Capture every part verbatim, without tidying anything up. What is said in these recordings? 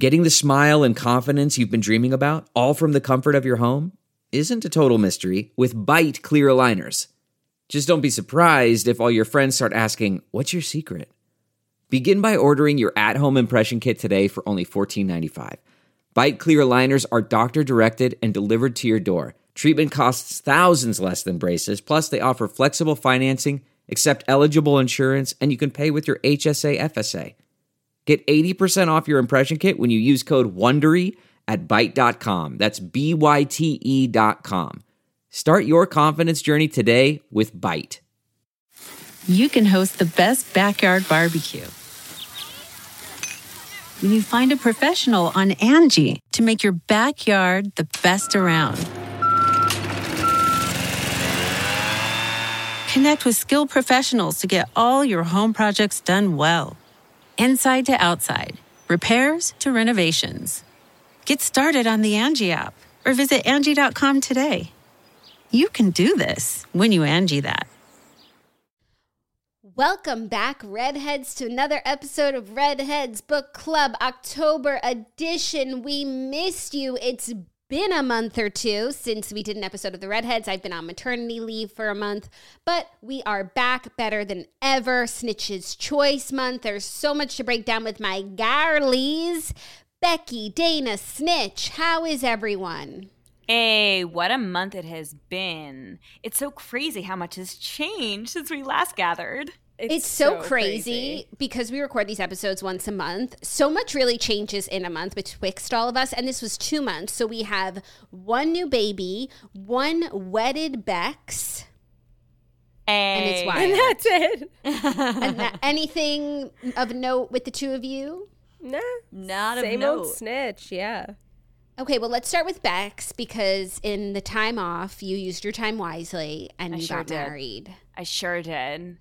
Getting the smile and confidence you've been dreaming about, all from the comfort of your home, isn't a total mystery with Byte clear aligners. Just don't be surprised if all your friends start asking, "What's your secret?" Begin by ordering your at-home impression kit today for only fourteen ninety-five. Byte clear aligners are doctor-directed and delivered to your door. Treatment costs thousands less than braces, plus they offer flexible financing, accept eligible insurance, and you can pay with your H S A F S A. Get eighty percent off your impression kit when you use code WONDERY at byte dot com. That's B Y T E dot com. Start your confidence journey today with Byte. You can host the best backyard barbecue when you find a professional on Angie to make your backyard the best around. Connect with skilled professionals to get all your home projects done well. Inside to outside, repairs to renovations. Get started on the Angie app or visit Angie dot com today. You can do this when you Angie that. Welcome back, Redheads, to another episode of Redheads Book Club October edition. We missed you. It's been a month or two since we did an episode of the Redheads. I've been on maternity leave for a month, but we are back better than ever. Snitch's Choice Month. There's so much to break down with my girlies. Becky, Dana, Snitch, how is everyone? Hey, what a month it has been. It's so crazy how much has changed since we last gathered. It's, it's so, so crazy, crazy because we record these episodes once a month. So much really changes in a month betwixt all of us. And this was two months. So we have one new baby, one wedded Bex. Hey. And it's wild. And that's it. And that, anything of note with the two of you? Nah. Not Same of note. old Snitch, yeah. Okay, well, let's start with Bex because in the time off, you used your time wisely and I you sure got did. married. I sure did.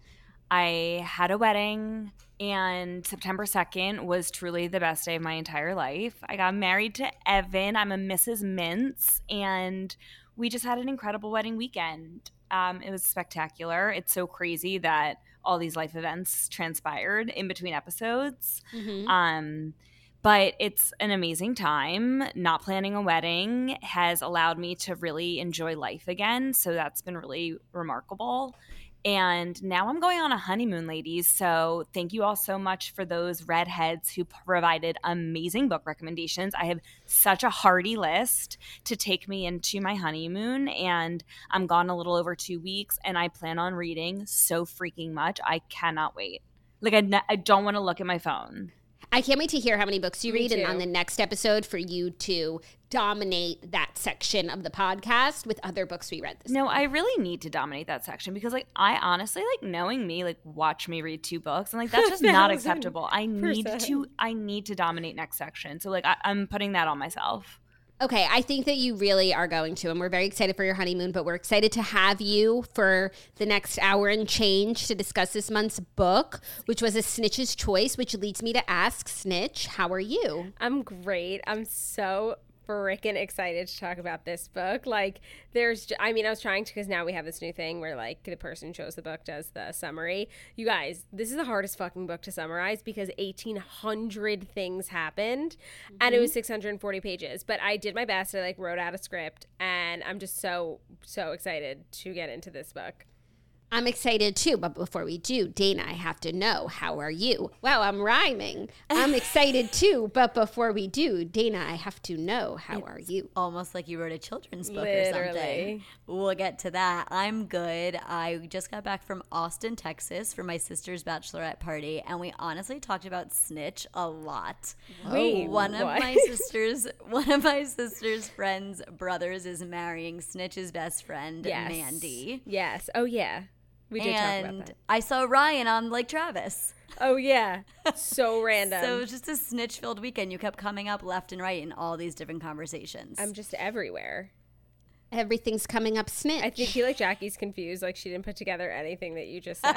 I had a wedding, and September second was truly the best day of my entire life. I got married to Evan. I'm a Missus Mintz, and we just had an incredible wedding weekend. Um, it was spectacular. It's so crazy that all these life events transpired in between episodes. Mm-hmm. Um, but it's an amazing time. Not planning a wedding has allowed me to really enjoy life again, so that's been really remarkable. And now I'm going on a honeymoon, ladies. So thank you all so much for those redheads who provided amazing book recommendations. I have such a hearty list to take me into my honeymoon. And I'm gone a little over two weeks. And I plan on reading so freaking much. I cannot wait. Like, I, ne- I don't want to look at my phone. I can't wait to hear how many books you Me read too. and on the next episode for you to dominate that section of the podcast with other books we read this No, month. I really need to dominate that section because, like, I honestly, like, knowing me, like, watch me read two books. And, like, that's just not acceptable. I need percent. to, I need to dominate next section. So, like, I, I'm putting that on myself. Okay, I think that you really are going to, and we're very excited for your honeymoon, but we're excited to have you for the next hour and change to discuss this month's book, which was A Snitch's Choice, which leads me to ask, Snitch, how are you? I'm great. I'm so freaking excited to talk about this book. Like, there's, j- I mean, I was trying to, because now we have this new thing where, like, the person who chose the book does the summary. You guys, this is the hardest fucking book to summarize because eighteen hundred things happened, mm-hmm. and it was six hundred forty pages. But I did my best. I, like, wrote out a script, and I'm just so, so excited to get into this book. I'm excited too, but before we do, Dana, I have to know, how are you? Wow, I'm rhyming. I'm excited too, but before we do, Dana, I have to know, how It's are you? Almost like you wrote a children's book Literally. or something. We'll get to that. I'm good. I just got back from Austin, Texas for my sister's bachelorette party, and we honestly talked about Snitch a lot. Wait, one of what? my sister's one of my sister's friends' brothers is marrying Snitch's best friend, Yes. Mandy. Yes. Oh, yeah. We did and talk about that. I saw Ryan on Lake Travis. Oh, yeah. So random. So it was just a snitch-filled weekend. You kept coming up left and right in all these different conversations. I'm just everywhere. Everything's coming up Snitch. I think feel like Jackie's confused. Like, she didn't put together anything that you just said.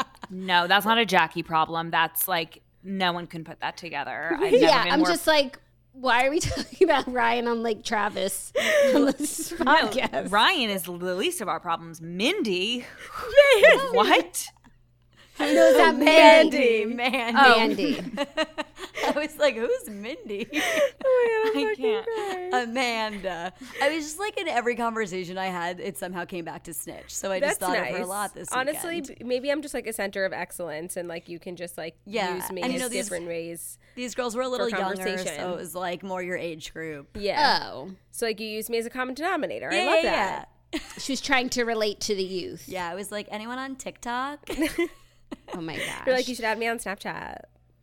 No, that's not a Jackie problem. That's like no one can put that together. I've never yeah, been I'm more just like, why are we talking about Ryan on Lake Travis on this podcast? Ryan is the least of our problems. Mindy, what? Who knows that Mandy? Mandy. Mandy. I was like, who's Mindy? Oh my God, I'm I fucking can't. crying. Amanda. I was just like, in every conversation I had, it somehow came back to Snitch. So I just That's thought nice. of her a lot this Honestly, weekend. b- maybe I'm just like a center of excellence, and like you can just like Yeah, use me and, you as know, these- different ways. These girls were a little younger, conversation. so it was like more your age group. Yeah. Oh, So like you use me as a common denominator. Yeah, I love yeah, that. yeah. she was trying to relate to the youth. Yeah, I was like, anyone on TikTok? Oh my gosh. You're like, you should add me on Snapchat.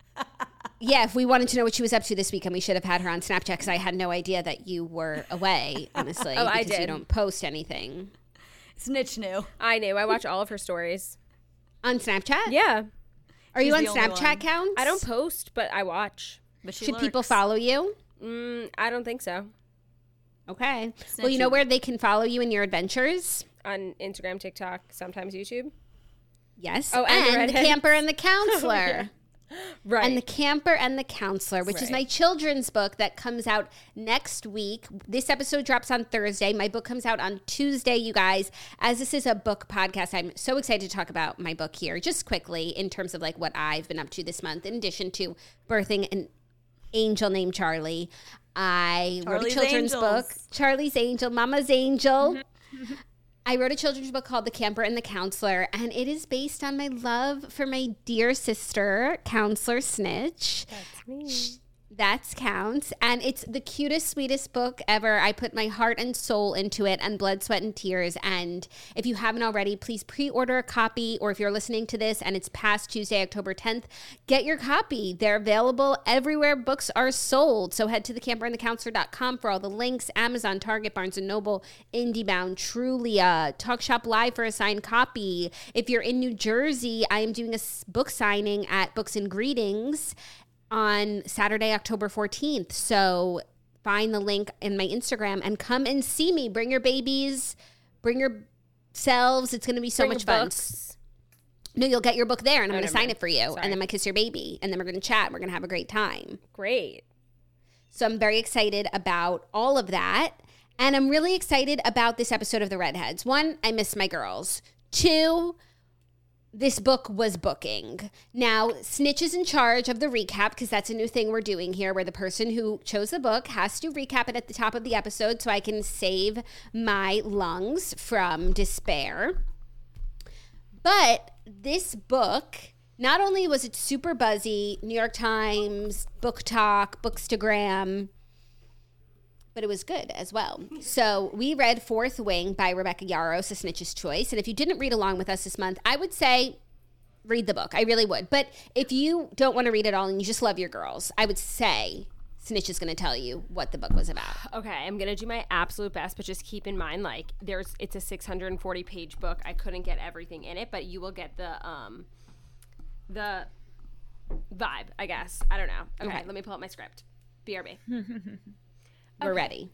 Yeah, if we wanted to know what she was up to this weekend, we should have had her on Snapchat because I had no idea that you were away, honestly. Oh, I because you did. don't post anything. Snitch knew. I knew. I watch all of her stories. On Snapchat? Yeah. Are you on She's the only Snapchat one. accounts? I don't post, but I watch. But she Should people lurks. follow you? Mm, I don't think so. Okay. Well, Snitch you know you. where they can follow you in your adventures? On Instagram, TikTok, sometimes YouTube. Yes. Oh, and the and the redheads. Camper and the Counselor. Right. And The Camper and the Counselor, which is Right. my children's book that comes out next week. This episode drops on Thursday. My book comes out on Tuesday, you guys. As this is a book podcast, I'm so excited to talk about my book here. Just quickly, in terms of like what I've been up to this month, in addition to birthing an angel named Charlie. I wrote a Charlie's children's Angels. book, Charlie's Angel, Mama's Angel. I wrote a children's book called The Camper and the Counselor, and it is based on my love for my dear sister, Counselor Snitch. That's me. That's counts. And it's the cutest, sweetest book ever. I put my heart and soul into it and blood, sweat, and tears. And if you haven't already, please pre-order a copy. Or if you're listening to this and it's past Tuesday, October tenth, get your copy. They're available everywhere books are sold. So head to the camper and the counselor dot com for all the links. Amazon, Target, Barnes and Noble, IndieBound, Trulia, Talk Shop Live for a signed copy. If you're in New Jersey, I am doing a s- book signing at Books and Greetings on Saturday, October fourteenth. So find the link in my Instagram and come and see me. Bring your babies, bring yourselves. It's going to be so Bring much your fun. books. No, you'll get your book there and I'm Oh, going to never sign mind. it for you. Sorry. And then I'm going to kiss your baby. And then we're going to chat. And we're going to have a great time. Great. So I'm very excited about all of that. And I'm really excited about this episode of The Redheads. One, I miss my girls. Two, this book was booking. Now, Snitch is in charge of the recap because that's a new thing we're doing here where the person who chose the book has to recap it at the top of the episode so I can save my lungs from despair. But this book, not only was it super buzzy, New York Times, Book Talk, Bookstagram, but it was good as well. So we read Fourth Wing by Rebecca Yarros, A Snitch's Choice. And if you didn't read along with us this month, I would say read the book. I really would. But if you don't want to read it all and you just love your girls, I would say Snitch is going to tell you what the book was about. Okay, I'm gonna do my absolute best, but just keep in mind, like, there's it's a six hundred forty page book. I couldn't get everything in it, but you will get the um the vibe, I guess. I don't know. Okay, Okay. let me pull up my script. B R B. We're ready.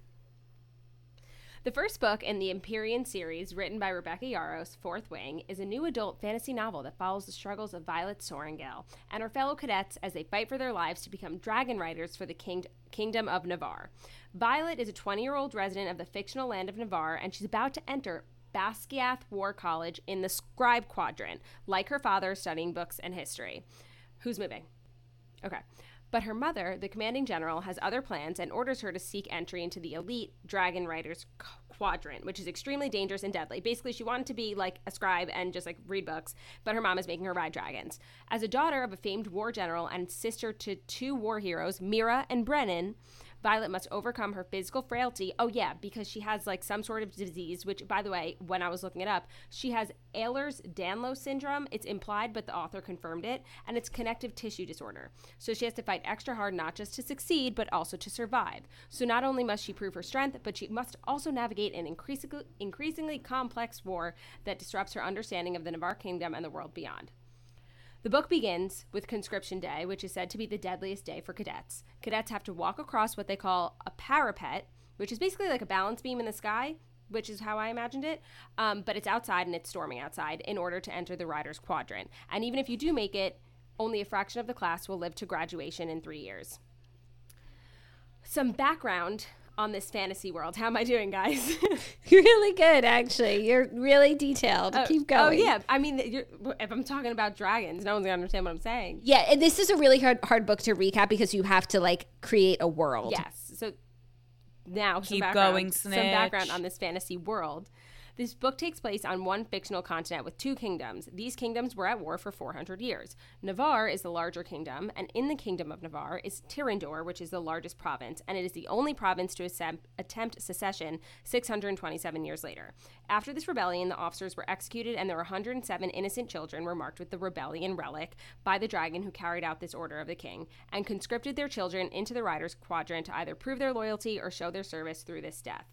The first book in the Empyrean series, written by Rebecca Yarros, Fourth Wing, is a new adult fantasy novel that follows the struggles of Violet Sorrengail and her fellow cadets as they fight for their lives to become dragon riders for the king- Kingdom of Navarre. Violet is a twenty-year-old resident of the fictional land of Navarre, and she's about to enter Basquiat War College in the Scribe Quadrant, like her father studying books and history. Who's moving? Okay. But her mother, the commanding general, has other plans and orders her to seek entry into the elite Dragon Riders Quadrant, which is extremely dangerous and deadly. Basically, she wanted to be like a scribe and just like read books, but her mom is making her ride dragons. As a daughter of a famed war general and sister to two war heroes, Mira and Brennan, Violet must overcome her physical frailty. Oh, yeah, because she has like some sort of disease, which, by the way, when I was looking it up, she has Ehlers-Danlos syndrome. It's implied, but the author confirmed it, and it's connective tissue disorder. So she has to fight extra hard, not just to succeed, but also to survive. So not only must she prove her strength, but she must also navigate an increasingly, increasingly complex war that disrupts her understanding of the Navarre Kingdom and the world beyond. The book begins with Conscription Day, which is said to be the deadliest day for cadets. Cadets have to walk across what they call a parapet, which is basically like a balance beam in the sky, which is how I imagined it, um, but it's outside and it's storming outside in order to enter the Riders Quadrant. And even if you do make it, only a fraction of the class will live to graduation in three years. Some background on this fantasy world. How am I doing, guys? Really good, actually. You're really detailed. Oh, Keep going. Oh, yeah. I mean, you're, if I'm talking about dragons, no one's going to understand what I'm saying. Yeah, and this is a really hard, hard book to recap because you have to, like, create a world. Yes. So now, some Keep background, going, some Snitch. background on this fantasy world. This book takes place on one fictional continent with two kingdoms. These kingdoms were at war for four hundred years. Navarre is the larger kingdom, and in the kingdom of Navarre is Tyrrendor, which is the largest province, and it is the only province to attempt, attempt secession six hundred twenty-seven years later. After this rebellion, the officers were executed, and there were one hundred seven innocent children were marked with the rebellion relic by the dragon who carried out this order of the king, and conscripted their children into the Riders' Quadrant to either prove their loyalty or show their service through this death.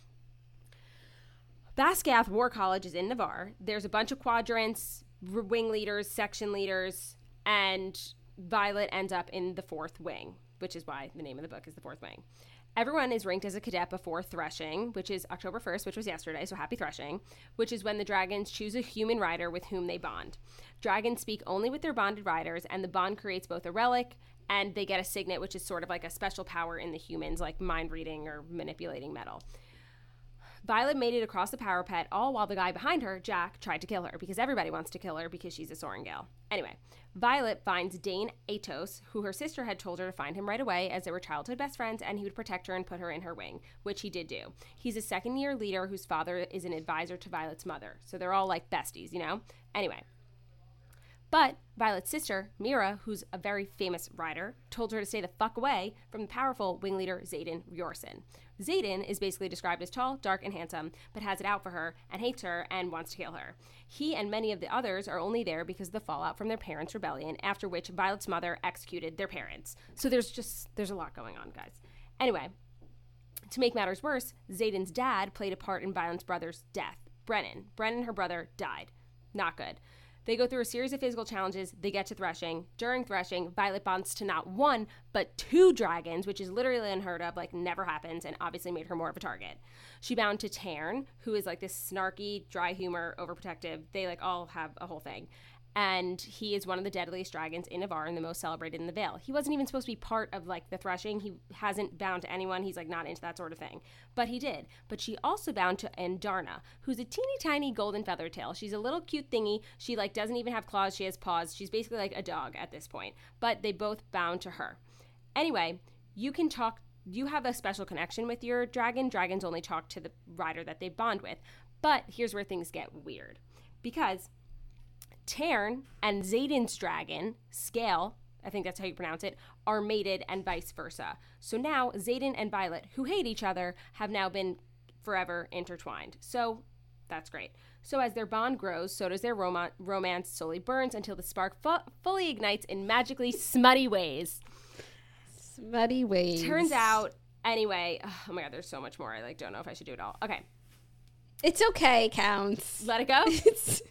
Basgath War College is in Navarre. There's a bunch of quadrants, r- wing leaders, section leaders, and Violet ends up in the fourth wing, which is why the name of the book is the fourth wing. Everyone is ranked as a cadet before Threshing, which is October first, which was yesterday, so happy Threshing, which is when the dragons choose a human rider with whom they bond. Dragons speak only with their bonded riders, and the bond creates both a relic and they get a signet, which is sort of like a special power in the humans, like mind reading or manipulating metal. Violet made it across the parapet, all while the guy behind her, Jack, tried to kill her, because everybody wants to kill her because she's a Sorrengail. Anyway, Violet finds Dane Atos, who her sister had told her to find him right away as they were childhood best friends, and he would protect her and put her in her wing, which he did do. He's a second-year leader whose father is an advisor to Violet's mother, so they're all like besties, you know? Anyway. But Violet's sister, Mira, who's a very famous rider, told her to stay the fuck away from the powerful wing leader Xaden Riorson. Xaden is basically described as tall, dark, and handsome, but has it out for her and hates her and wants to kill her. He and many of the others are only there because of the fallout from their parents' rebellion, after which Violet's mother executed their parents. So there's just, there's a lot going on, guys. Anyway, to make matters worse, Xaden's dad played a part in Violet's brother's death. Brennan. Brennan, her brother, died. Not good. They go through a series of physical challenges. They get to Threshing. During Threshing, Violet bonds to not one, but two dragons, which is literally unheard of, like never happens, and obviously made her more of a target. She bound to Tairn, who is like this snarky, dry humor, overprotective. They like all have a whole thing. And he is one of the deadliest dragons in Navarre and the most celebrated in the Vale. He wasn't even supposed to be part of like the Threshing. He hasn't bound to anyone. He's like not into that sort of thing. But he did. But she also bound to Andarna, who's a teeny tiny golden feather tail. She's a little cute thingy. She like doesn't even have claws. She has paws. She's basically like a dog at this point. But they both bound to her. Anyway, you can talk. You have a special connection with your dragon. Dragons only talk to the rider that they bond with. But here's where things get weird. Because Tairn and Xaden's dragon, Scale, I think that's how you pronounce it, are mated and vice versa. So now Xaden and Violet, who hate each other, have now been forever intertwined. So that's great. So as their bond grows, so does their rom- romance slowly burns until the spark fu- fully ignites in magically smutty ways. Smutty ways. Turns out, anyway, oh my god, there's so much more. I like don't know if I should do it all. Okay. It's okay, counts. Let it go? It's...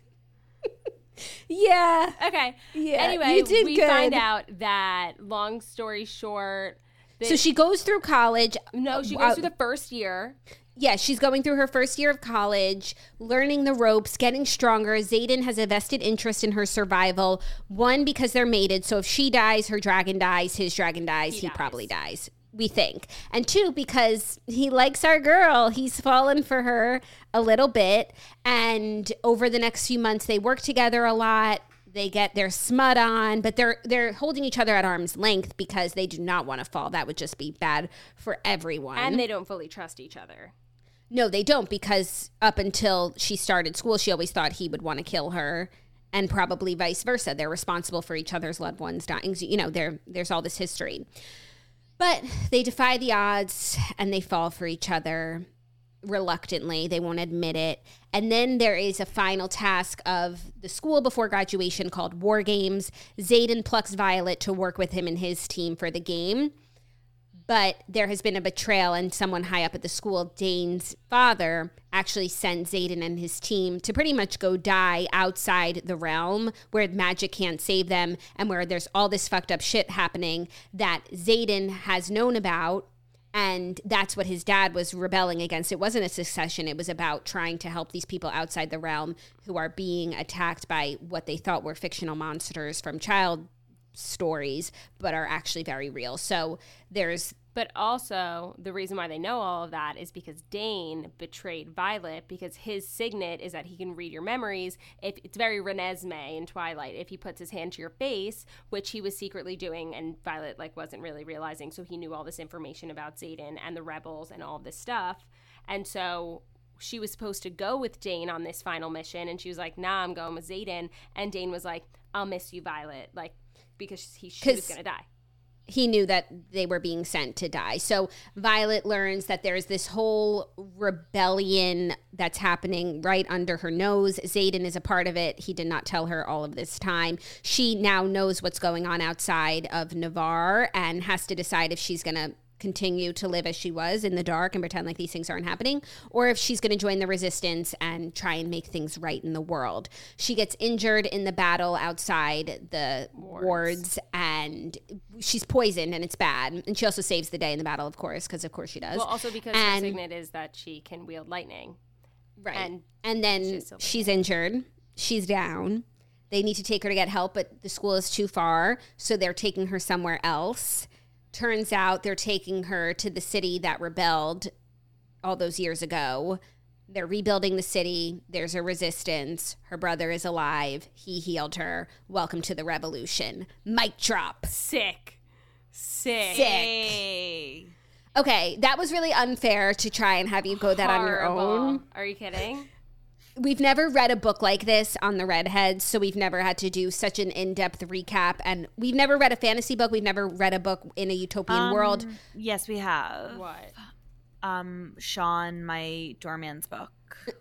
Yeah. Okay. Yeah. Anyway, you did we good. find out that, long story short... that- So she goes through college. No, she Uh, goes through the first year. Yeah, she's going through her first year of college, learning the ropes, getting stronger. Xaden has a vested interest in her survival. One, because they're mated, so if she dies, her dragon dies. His dragon dies. He, He he dies. probably dies, we think. And two, because he likes our girl. He's fallen for her a little bit. And over the next few months, they work together a lot. They get their smut on, but they're they're holding each other at arm's length because they do not want to fall. That would just be bad for everyone. And they don't fully trust each other. No, they don't, because up until she started school, she always thought he would want to kill her, and probably vice versa. They're responsible for each other's loved ones dying. You know, there there's all this history. But they defy the odds, and they fall for each other reluctantly. They won't admit it. And then there is a final task of the school before graduation called War Games. Xaden plucks Violet to work with him and his team for the game. But there has been a betrayal, and someone high up at the school, Dane's father, actually sent Xaden and his team to pretty much go die outside the realm where magic can't save them and where there's all this fucked up shit happening that Xaden has known about. And that's what his dad was rebelling against. It wasn't a secession. It was about trying to help these people outside the realm who are being attacked by what they thought were fictional monsters from child stories, but are actually very real. So there's But also, the reason why they know all of that is because Dane betrayed Violet, because his signet is that he can read your memories. If it's very Renesmee in Twilight. If he puts his hand to your face, which he was secretly doing, and Violet like wasn't really realizing, so he knew all this information about Xaden and the rebels and all of this stuff. And so she was supposed to go with Dane on this final mission, and she was like, nah, I'm going with Xaden. And Dane was like, I'll miss you, Violet, like, because he, she was going to die. He knew that they were being sent to die. So Violet learns that there's this whole rebellion that's happening right under her nose. Xaden is a part of it. He did not tell her all of this time. She now knows what's going on outside of Navarre and has to decide if she's going to continue to live as she was in the dark and pretend like these things aren't happening, or if she's going to join the resistance and try and make things right in the world. She gets injured in the battle outside the wards, wards and she's poisoned, and it's bad. And she also saves the day in the battle, of course, because of course she does. Well, also because and, her signet is that she can wield lightning. Right. And, and then she's, she's injured. She's down. They need to take her to get help, but the school is too far, so they're taking her somewhere else. Turns out they're taking her to the city that rebelled all those years ago. They're rebuilding the city. There's a resistance. Her brother is alive. He healed her. Welcome to the revolution. Mic drop. Sick. Sick. Sick. Okay, that was really unfair to try and have you go that Horrible. on your own. Are you kidding? We've never read a book like this on the Redheads, so we've never had to do such an in-depth recap. And we've never read a fantasy book. We've never read a book in a utopian um, world. Yes, we have. What? Um, Sean, my doorman's book.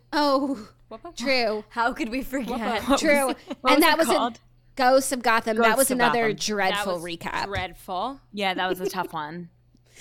Oh, what book? True. How could we forget? What True. Was, and was that was called? a Ghosts of Gotham. Ghosts that was of another Gotham. dreadful That was recap. Dreadful. Yeah, that was a tough one.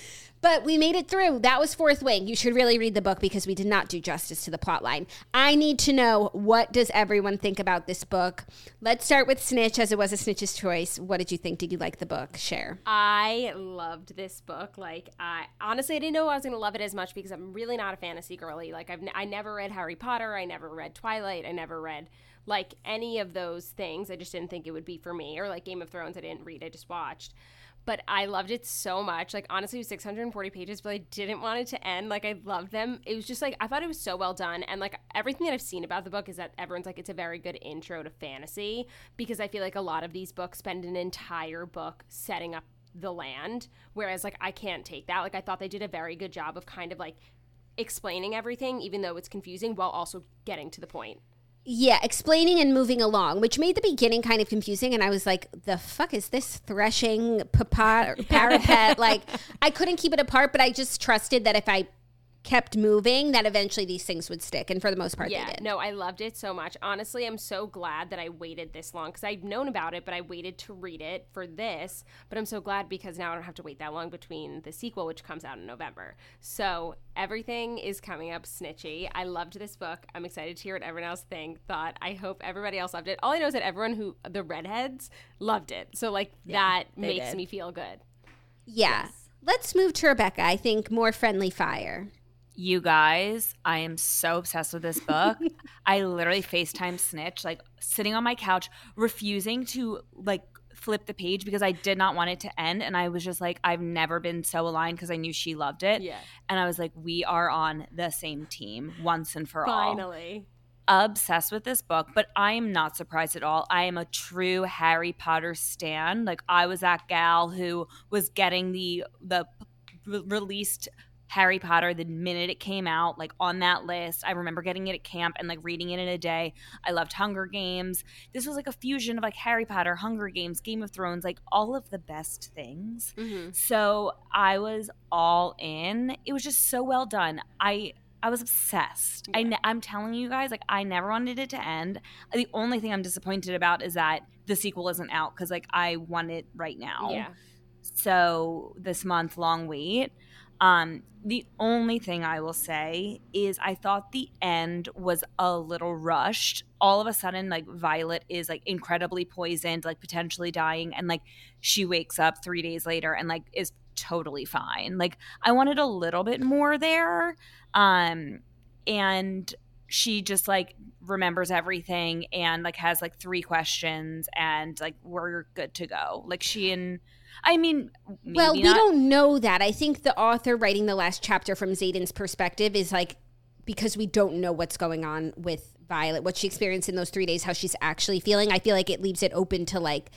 But we made it through. That was Fourth Wing. You should really read the book because we did not do justice to the plot line. I need to know, what does everyone think about this book? Let's start with Snitch, as it was a Snitch's choice. What did you think? Did you like the book? Share. I loved this book. Like, I honestly, I didn't know I was going to love it as much because I'm really not a fantasy girly. Like, I've n- I never read Harry Potter. I never read Twilight. I never read, like, any of those things. I just didn't think it would be for me. Or, like, Game of Thrones, I didn't read. I just watched. But I loved it so much. Like, honestly, it was six hundred forty pages, but I didn't want it to end. Like, I loved them. It was just, like, I thought it was so well done. And, like, everything that I've seen about the book is that everyone's like, it's a very good intro to fantasy, because I feel like a lot of these books spend an entire book setting up the land, whereas, like, I can't take that. Like, I thought they did a very good job of kind of, like, explaining everything, even though it's confusing, while also getting to the point. Yeah, explaining and moving along, which made the beginning kind of confusing. And I was like, the fuck is this threshing papa- parapet? Like, I couldn't keep it apart, but I just trusted that if I kept moving, that eventually these things would stick. And for the most part, yeah, they did. No, I loved it so much. Honestly, I'm so glad that I waited this long, because I've known about it, but I waited to read it for this. But I'm so glad because now I don't have to wait that long between the sequel, which comes out in November. So everything is coming up snitchy. I loved this book. I'm excited to hear what everyone else think, thought. I hope everybody else loved it. All I know is that everyone who, the Redheads, loved it. So, like, Yeah, that they makes did. me feel good. Yeah. Yes. Let's move to Rebecca. I think more friendly fire. You guys, I am so obsessed with this book. I literally FaceTime Snitch, like sitting on my couch, refusing to like flip the page because I did not want it to end. And I was just like, I've never been so aligned because I knew she loved it. Yeah. And I was like, we are on the same team once and for all. Finally. Obsessed with this book, but I am not surprised at all. I am a true Harry Potter stan. Like, I was that gal who was getting the the p- released Harry Potter the minute it came out, like on that list. I remember getting it at camp and like reading it in a day. I loved Hunger Games. This was like a fusion of like Harry Potter, Hunger Games, Game of Thrones, like all of the best things. Mm-hmm. So I was all in. It was just so well done. I I was obsessed. I ne- I'm telling you guys, like, I never wanted it to end. The only thing I'm disappointed about is that the sequel isn't out, because like I want it right now. Yeah. So this month long wait. Um, the only thing I will say is I thought the end was a little rushed. All of a sudden, like, Violet is like incredibly poisoned, like potentially dying, and like she wakes up three days later and like is totally fine. Like, I wanted a little bit more there. Um, and she just like remembers everything and like has like three questions and like we're good to go. Like, she and I mean, maybe well, we not. don't know that. I think the author writing the last chapter from Xaden's perspective is like, because we don't know what's going on with Violet, what she experienced in those three days, how she's actually feeling. I feel like it leaves it open to like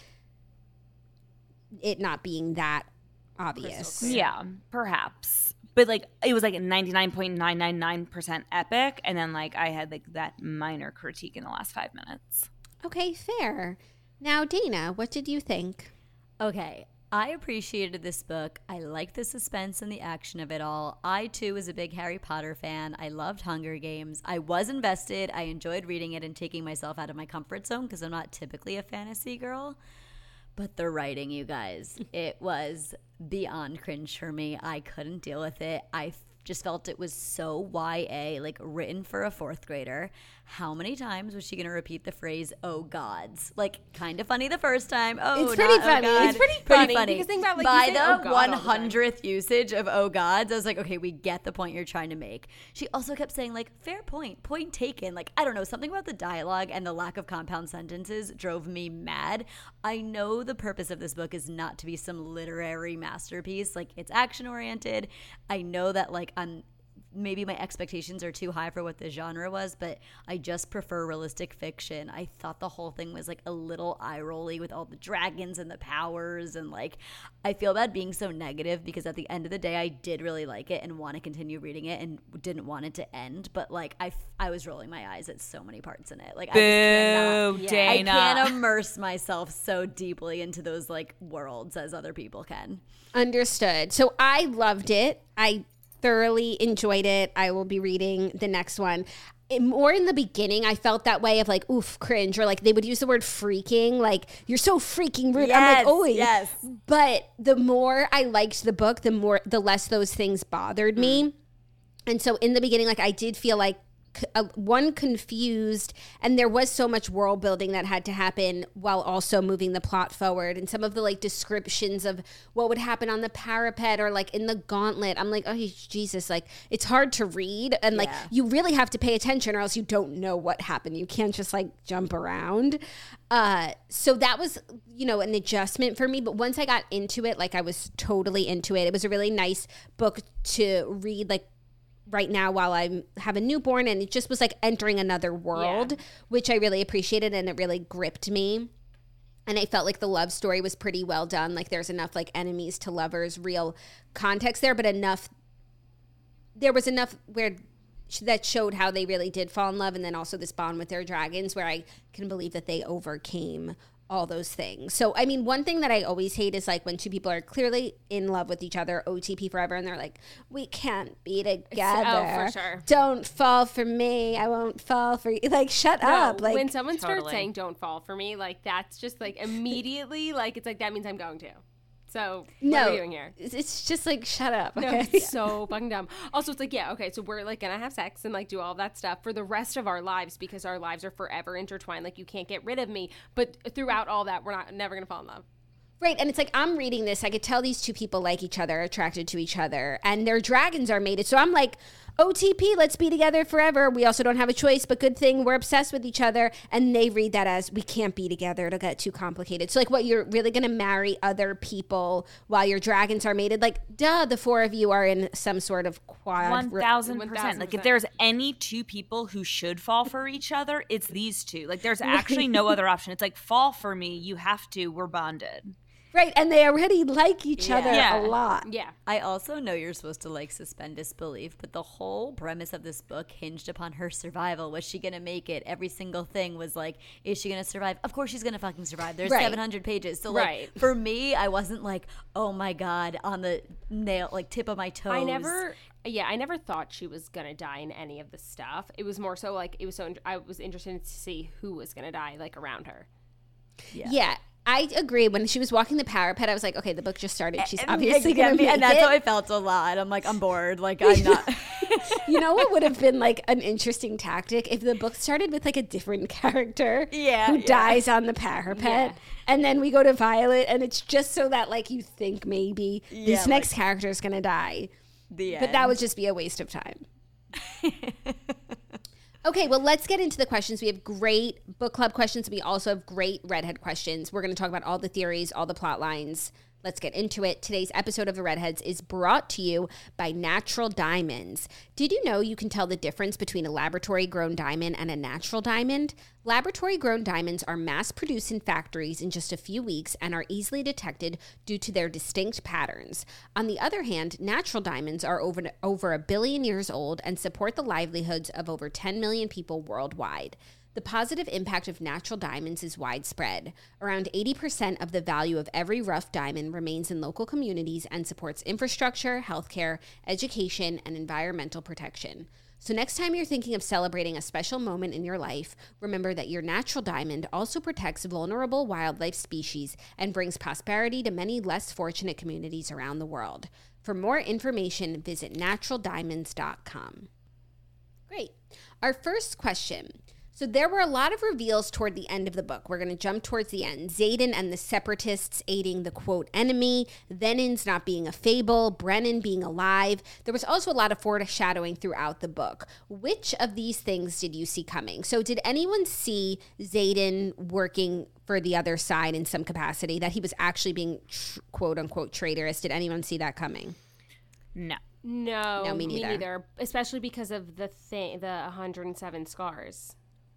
it not being that obvious. Yeah, perhaps. But like it was like ninety-nine point nine nine nine percent epic, and then like I had like that minor critique in the last five minutes. Okay, fair. Now, Dana, what did you think? Okay, I appreciated this book. I liked the suspense and the action of it all. I, too, was a big Harry Potter fan. I loved Hunger Games. I was invested. I enjoyed reading it and taking myself out of my comfort zone because I'm not typically a fantasy girl. But the writing, you guys, it was beyond cringe for me. I couldn't deal with it. I f- just felt it was so Y A, like written for a fourth grader. How many times was she going to repeat the phrase, oh gods? Like, kind of funny the first time. Oh, It's pretty not, funny. Oh, God. It's pretty funny, because think about, like, you By say, the "Oh, God," all one the time. hundredth usage of oh gods, I was like, okay, we get the point you're trying to make. She also kept saying, like, fair point, point taken. Like, I don't know, something about the dialogue and the lack of compound sentences drove me mad. I know the purpose of this book is not to be some literary masterpiece. Like, it's action oriented. I know that, like, on maybe my expectations are too high for what the genre was, but I just prefer realistic fiction. I thought the whole thing was like a little eye-rolly with all the dragons and the powers, and like I feel bad being so negative because at the end of the day I did really like it and want to continue reading it and didn't want it to end, but like I, f- I was rolling my eyes at so many parts in it. Like, Boo, I just cannot, Dana. I can't immerse myself so deeply into those like worlds as other people can. Understood. So I loved it. I thoroughly enjoyed it. I will be reading the next one. It, more in the beginning, I felt that way of like, oof, cringe, or like they would use the word freaking, like, you're so freaking rude. I'm Yes, like, oh, yes. But the more I liked the book, the more, the less those things bothered me. Mm. And so in the beginning, like, I did feel like, Uh, one, confused, and there was so much world building that had to happen while also moving the plot forward, and some of the like descriptions of what would happen on the parapet or like in the gauntlet, I'm like, oh Jesus, like it's hard to read, and like Yeah. you really have to pay attention or else you don't know what happened. You can't just like jump around. Uh, so that was, you know, an adjustment for me, but once I got into it, like I was totally into it. It was a really nice book to read, like right now while I have a newborn, and it just was like entering another world, yeah. which I really appreciated, and it really gripped me. And I felt like the love story was pretty well done. Like there's enough like enemies to lovers, real context there, but enough, there was enough where that showed how they really did fall in love, and then also this bond with their dragons where I can believe that they overcame all those things. So, I mean, one thing that I always hate is like when two people are clearly in love with each other, O T P forever, and they're like, we can't be together. Oh, for sure. Don't fall for me. I won't fall for you. Like, shut no, up. Like, when someone starts Totally. saying don't fall for me, like that's just like immediately, like it's like that means I'm going to. So what no, are we doing here? It's just like, shut up. No, Okay? it's so fucking dumb. Also, it's like, yeah, okay, so we're like gonna have sex and like do all that stuff for the rest of our lives because our lives are forever intertwined. Like you can't get rid of me. But throughout all that, we're not never gonna fall in love. Right, and it's like I'm reading this, I could tell these two people like each other, attracted to each other, and their dragons are mated. So I'm like, O T P, let's be together forever. We also don't have a choice, but good thing we're obsessed with each other. And they read that as we can't be together. It'll get too complicated. So like what, you're really going to marry other people while your dragons are mated? Like, duh, the four of you are in some sort of quad. One thousand one percent. thousand Like if percent. there's any two people who should fall for each other, it's these two. Like there's actually no other option. It's like fall for me. You have to. We're bonded. Right, and they already like each Yeah. other Yeah. a lot. Yeah. I also know you're supposed to like suspend disbelief, but the whole premise of this book hinged upon her survival. Was she going to make it? Every single thing was like, is she going to survive? Of course she's going to fucking survive. There's Right. seven hundred pages. So like Right. for me, I wasn't like, oh my God, on the nail, like tip of my toes. I never, yeah, I never thought she was gonna die in any of the stuff. It was more so like it was so. I was interested to see who was gonna die, like around her. Yeah. Yeah, I agree. When she was walking the parapet, I was like, okay, the book just started. She's And- obviously and- going to make and that's it. how I felt a lot. I'm like, I'm bored. Like I'm not. You know what would have been like an interesting tactic if the book started with like a different character Yeah, who yeah. dies on the parapet, Yeah. and then we go to Violet, and it's just so that like you think maybe Yeah, this next character is gonna die, The but that end. would just be a waste of time. Okay, well, let's get into the questions. We have great book club questions. We also have great redhead questions. We're going to talk about all the theories, all the plot lines Let's get into it. Today's episode of The Redheads is brought to you by Natural Diamonds. Did you know you can tell the difference between a laboratory-grown diamond and a natural diamond? Laboratory-grown diamonds are mass-produced in factories in just a few weeks and are easily detected due to their distinct patterns. On the other hand, natural diamonds are over, over a billion years old and support the livelihoods of over ten million people worldwide. The positive impact of natural diamonds is widespread. Around eighty percent of the value of every rough diamond remains in local communities and supports infrastructure, healthcare, education, and environmental protection. So next time you're thinking of celebrating a special moment in your life, remember that your natural diamond also protects vulnerable wildlife species and brings prosperity to many less fortunate communities around the world. For more information, visit natural diamonds dot com. Great. Our first question. So there were a lot of reveals toward the end of the book. We're going to jump towards the end. Xaden and the Separatists aiding the, quote, enemy, Venins not being a fable, Brennan being alive. There was also a lot of foreshadowing throughout the book. Which of these things did you see coming? So did anyone see Xaden working for the other side in some capacity, that he was actually being, tr- quote, unquote, traitorous? Did anyone see that coming? No. No, No, me me neither. neither. Especially because of the thing, the one hundred seven scars.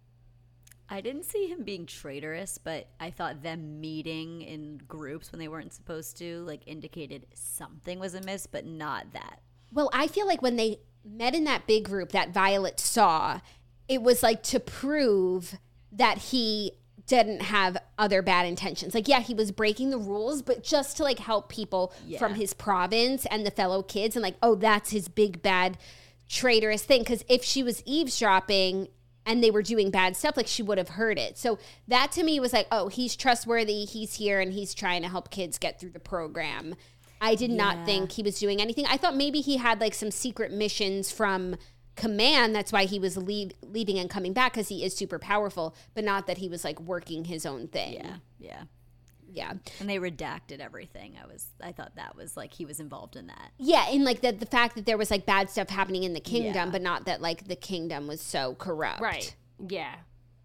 I didn't see him being traitorous, but I thought them meeting in groups when they weren't supposed to, like, indicated something was amiss, but not that. Well, I feel like when they met in that big group that Violet saw, it was like to prove that he didn't have other bad intentions. Like, yeah, he was breaking the rules, but just to, like, help people Yeah. from his province and the fellow kids, and like, oh, that's his big bad traitorous thing. Because if she was eavesdropping and they were doing bad stuff, like, she would have heard it. So that to me was like, oh, he's trustworthy, he's here, and he's trying to help kids get through the program. I did not Yeah. think he was doing anything. I thought maybe he had like some secret missions from command. That's why he was leave, leaving and coming back, because he is super powerful, but not that he was like working his own thing. Yeah, yeah. Yeah. And they redacted everything. I was, I thought that was like he was involved in that. Yeah, and like the, the fact that there was like bad stuff happening in the kingdom, Yeah. but not that like the kingdom was so corrupt. Right. Yeah.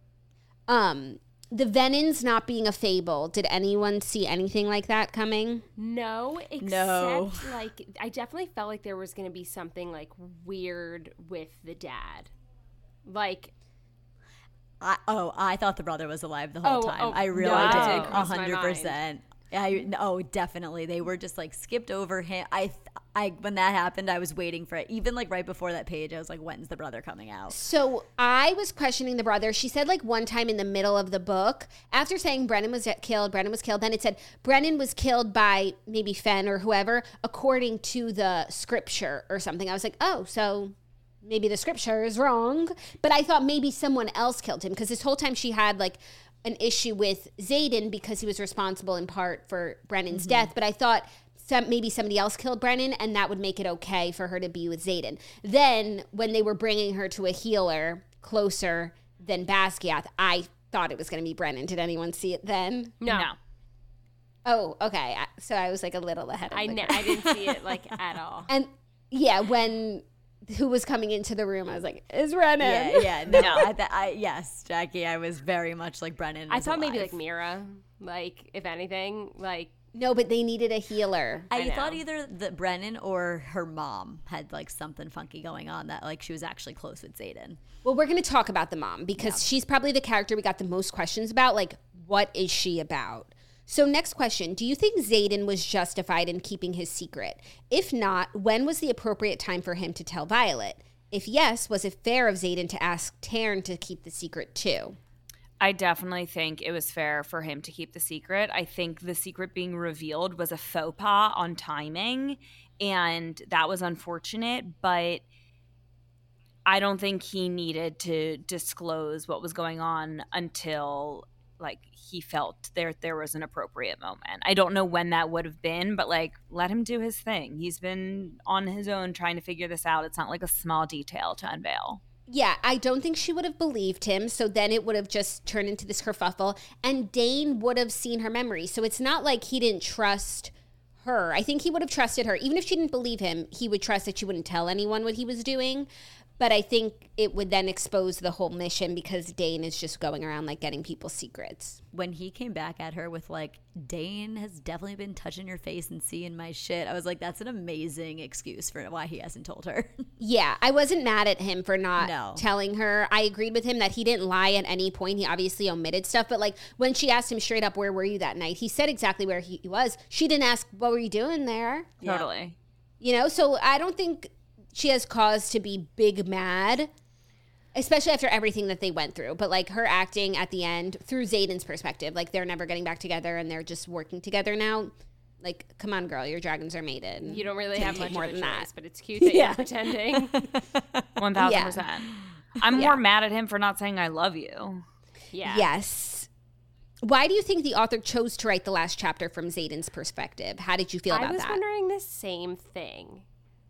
Um, the Venins not being a fable. Did anyone see anything like that coming? No, except No. like I definitely felt like there was going to be something like weird with the dad. Like I, oh, I thought the brother was alive the whole Oh, time. oh, I really no, did. it A crossed my hundred mind. percent. I oh, definitely. They were just like skipped over him. I, I when that happened, I was waiting for it. Even like right before that page, I was like, "When's the brother coming out?" So I was questioning the brother. She said like one time in the middle of the book, after saying Brennan was killed, Brennan was killed, then it said Brennan was killed by maybe Fen or whoever, according to the scripture or something. I was like, oh, so maybe the scripture is wrong. But I thought maybe someone else killed him, because this whole time she had like an issue with Xaden because he was responsible in part for Brennan's death. But I thought some, maybe somebody else killed Brennan, and that would make it okay for her to be with Xaden. Then when they were bringing her to a healer closer than Basquiat, I thought it was going to be Brennan. Did anyone see it then? no. No. Oh, okay. I- So I was like a little ahead of I, the ne- curve. I didn't see it like at all. And yeah, when who was coming into the room, I was like, "Is Brennan?" Yeah, yeah. No, No. I, th- I, yes, Jackie. I was very much like Brennan. I was thought maybe alive. like Mira, like if anything, like No, but they needed a healer. I, I know. thought either the Brennan or her mom had like something funky going on, that like she was actually close with Xaden. Well, we're going to talk about the mom, because she's probably the character we got the most questions about. Like, what is she about? So next question, do you think Xaden was justified in keeping his secret? If not, when was the appropriate time for him to tell Violet? If yes, was it fair of Xaden to ask Taryn to keep the secret too? I definitely think it was fair for him to keep the secret. I think the secret being revealed was a faux pas on timing, and that was unfortunate, but I don't think he needed to disclose what was going on until like he felt there there was an appropriate moment. I don't know when that would have been, but like let him do his thing. He's been on his own trying to figure this out. It's not like a small detail to unveil. Yeah, I don't think she would have believed him. So then it would have just turned into this kerfuffle, and Dane would have seen her memory. So it's not like he didn't trust her. I think he would have trusted her. Even if she didn't believe him, he would trust that she wouldn't tell anyone what he was doing. But I think it would then expose the whole mission because Dane is just going around like getting people's secrets. When he came back at her with like, Dane has definitely been touching your face and seeing my shit, I was like, that's an amazing excuse for why he hasn't told her. Yeah, I wasn't mad at him for not No. telling her. I agreed with him that he didn't lie at any point. He obviously omitted stuff. But like when she asked him straight up, where were you that night? He said exactly where he was. She didn't ask, what were you doing there? Totally. You know, so I don't think she has cause to be big mad, especially after everything that they went through. But like her acting at the end through Xaden's perspective, like they're never getting back together and they're just working together now. Like, come on, girl, your dragons are mated. You don't really have much more of a than choice, that. but it's cute that you're pretending. one thousand percent. I'm more mad at him for not saying I love you. Yeah. Yes. Why do you think the author chose to write the last chapter from Xaden's perspective? How did you feel about I was that? wondering the same thing.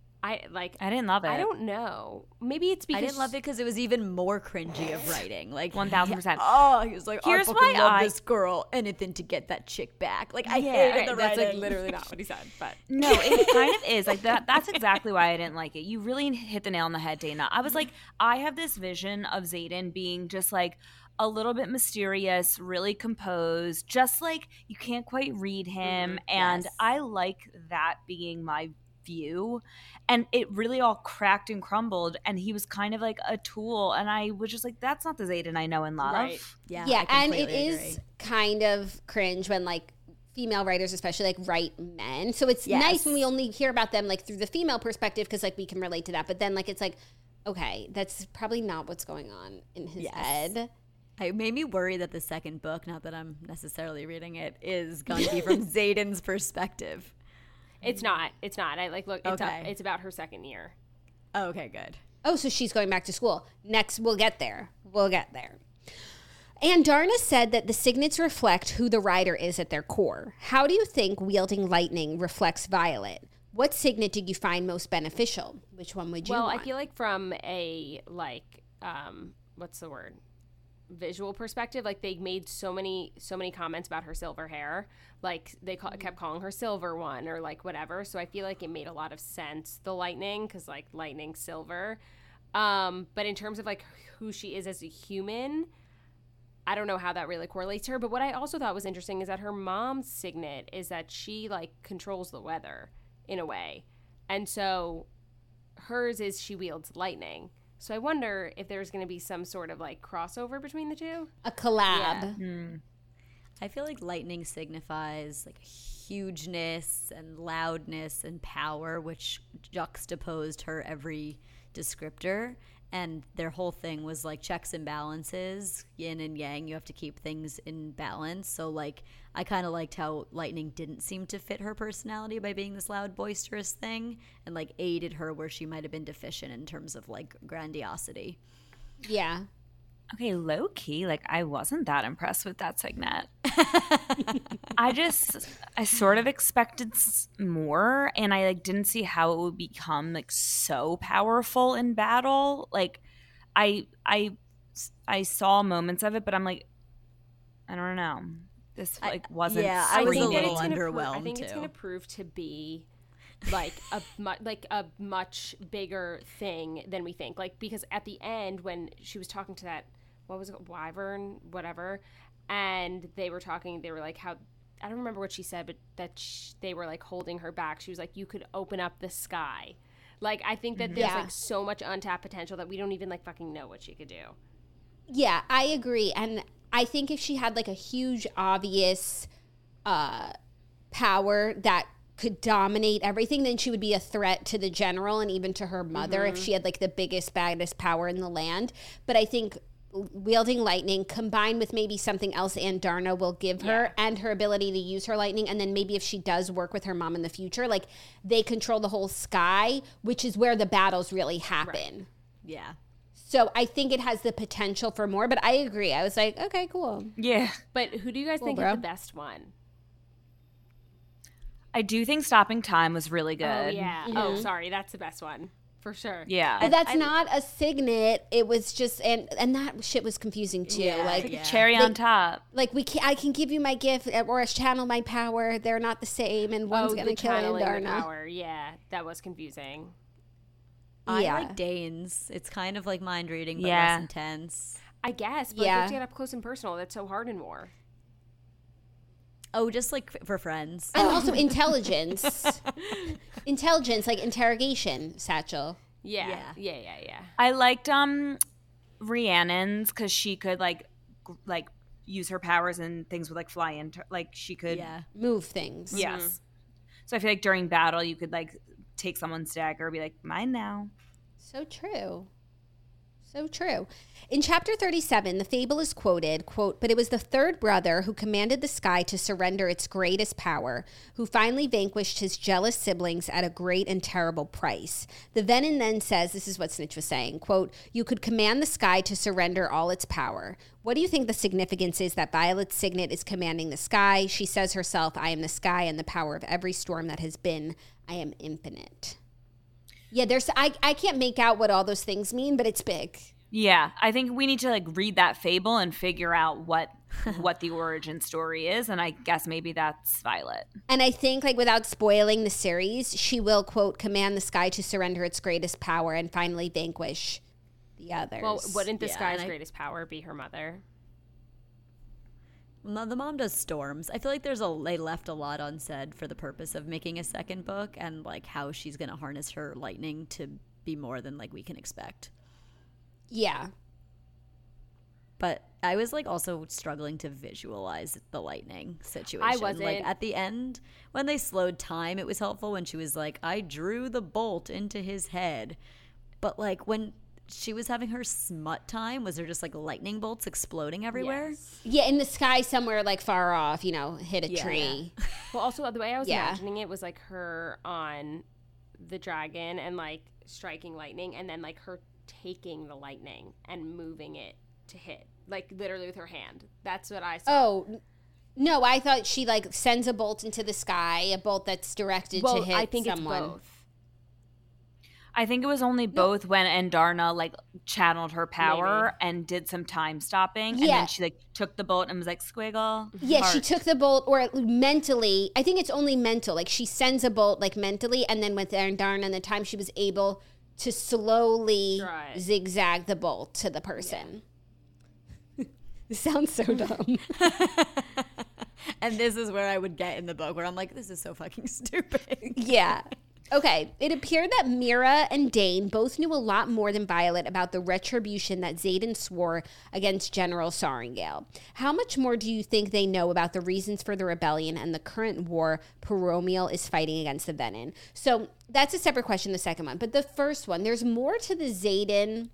I like. I didn't love it. I don't know. Maybe it's because I didn't love it because it was even more cringy of writing. Like one thousand percent. Oh, he was like, Here's I fucking why love I- this girl. Anything to get that chick back. Like I Yeah, hated okay, the that's like writing. literally not what he said. But No, it kind of is. Like that that's exactly why I didn't like it. You really hit the nail on the head, Dana. I was like, I have this vision of Xaden being just like a little bit mysterious, really composed, just like you can't quite read him. And yes. I like that being my view. And it really all cracked and crumbled. And he was kind of like a tool. And I was just like, that's not the Xaden I know and love. Right. Yeah, yeah, I and it completely is agree. kind of cringe when like female writers especially like write men. So it's Yes. nice when we only hear about them like through the female perspective because like we can relate to that. But then like it's like, okay, that's probably not what's going on in his Yes. head. It made me worry that the second book, not that I'm necessarily reading it, is going to be from Xaden's perspective. it's not. It's not. I like look. It's, Okay. a, it's about her second year. Oh, okay, good. Oh, so she's going back to school. Next, we'll get there. We'll get there. And Darna said that the signets reflect who the rider is at their core. How do you think wielding lightning reflects Violet? What signet did you find most beneficial? Which one would you Well, want? I feel like from a like um, what's the word? Visual perspective, like they made so many so many comments about her silver hair, like they call, kept calling her silver one or like whatever, so I feel like it made a lot of sense, the lightning, because like lightning silver, um but in terms of like who she is as a human, I don't know how that really correlates to her. But what I also thought was interesting is that her mom's signet is that she like controls the weather in a way, and so hers is she wields lightning. So I wonder if there's going to be some sort of like crossover between the two. A collab. Yeah. I feel like lightning signifies like hugeness and loudness and power, which juxtaposed her every descriptor. And their whole thing was like checks and balances, yin and yang. You have to keep things in balance. So like I kind of liked how lightning didn't seem to fit her personality by being this loud, boisterous thing, and like aided her where she might have been deficient in terms of like grandiosity. Yeah. Okay, low key, like I wasn't that impressed with that signet. I just, I sort of expected s- more, and I like didn't see how it would become like so powerful in battle. Like, I, I, I saw moments of it, but I'm like, I don't know. This like wasn't. yeah, I was a screaming. little it's gonna underwhelmed, Prove, I think it's too. going to prove to be like a mu- like a much bigger thing than we think. Like because at the end when she was talking to that, what was it, wyvern, whatever, and they were talking, they were like how. I don't remember what she said, but that sh- they were like holding her back. She was like, "You could open up the sky." Like I think that there's Yeah. like so much untapped potential that we don't even like fucking know what she could do. Yeah, I agree. And I think if she had like a huge, obvious uh, power that could dominate everything, then she would be a threat to the general and even to her mother if she had like the biggest, baddest power in the land. But I think wielding lightning combined with maybe something else Anne Darna will give her and her ability to use her lightning, and then maybe if she does work with her mom in the future, like they control the whole sky, which is where the battles really happen. Yeah. So I think it has the potential for more, but I agree. I was like, okay, cool. Yeah, But who do you guys think bro. is the best one? I do think stopping time was really good. Oh yeah. Oh, sorry, that's the best one for sure. Yeah. But that's not a signet. It was just, and and that shit was confusing too. Yeah, like, yeah. Cherry on top. like we can, I can give you my gift or channel my power. They're not the same, and one's oh, gonna the kill channeling the Andarna. power. Yeah, that was confusing. I Yeah. like Dane's. It's kind of like mind reading, but Yeah. less intense. I guess, but Yeah. you have to get up close and personal. That's so hard in war. Oh, just like f- for friends. And also intelligence. Intelligence, like interrogation, Satchel. Yeah, Yeah. yeah, yeah, yeah. I liked um Rhiannon's because she could like g- like use her powers and things would like fly into like she could Yeah. Move things. yes. So I feel like during battle you could like take someone's dagger and be like mine now. So true. So true. In chapter thirty-seven, the fable is quoted, quote, "But it was the third brother who commanded the sky to surrender its greatest power, who finally vanquished his jealous siblings at a great and terrible price. The venom then says," this is what Snitch was saying, quote, "You could command the sky to surrender all its power. What do you think the significance is that Violet's signet is commanding the sky? She says herself, I am the sky and the power of every storm that has been. I am infinite." Yeah, there's I, I can't make out what all those things mean, but it's big. Yeah, I think we need to like read that fable and figure out what what the origin story is, and I guess maybe that's Violet. And I think, like, without spoiling the series, she will, quote, "command the sky to surrender its greatest power and finally vanquish the others." Well, wouldn't the Yeah, sky's and I- greatest power be her mother? No, the mom does storms. I feel like there's a they left a lot unsaid for the purpose of making a second book and like how she's gonna harness her lightning to be more than like we can expect. Yeah. But I was like also struggling to visualize the lightning situation. wasn't. Like at the end, when they slowed time, it was helpful when she was like, I drew the bolt into his head. But like when she was having her smut time, was there just like lightning bolts exploding everywhere? Yeah, in the sky somewhere, like, far off, you know, hit a Yeah. tree. Well, also the way I was Yeah. imagining it was like her on the dragon and like striking lightning, and then like her taking the lightning and moving it to hit, like literally with her hand. That's what I saw. Oh, n- no, I thought she, like, sends a bolt into the sky, a bolt that's directed well, to hit I think someone. it's both. I think it was only both when Andarna like channeled her power Maybe. and did some time stopping, and Yeah. then she like took the bolt and was like squiggle. Yeah, she heart. took the bolt, or mentally, I think it's only mental. Like, she sends a bolt, like, mentally, and then with Darn and the time she was able to slowly Right. zigzag the bolt to the person. This sounds so dumb. And this is where I would get in the book where I'm like, this is so fucking stupid. Yeah. Okay. It appeared that Mira and Dane both knew a lot more than Violet about the retribution that Xaden swore against General Sorrengail. How much more do you think they know about the reasons for the rebellion and the current war Peromiel is fighting against the Venin? So that's a separate question, the second one. But the first one, there's more to the Xaden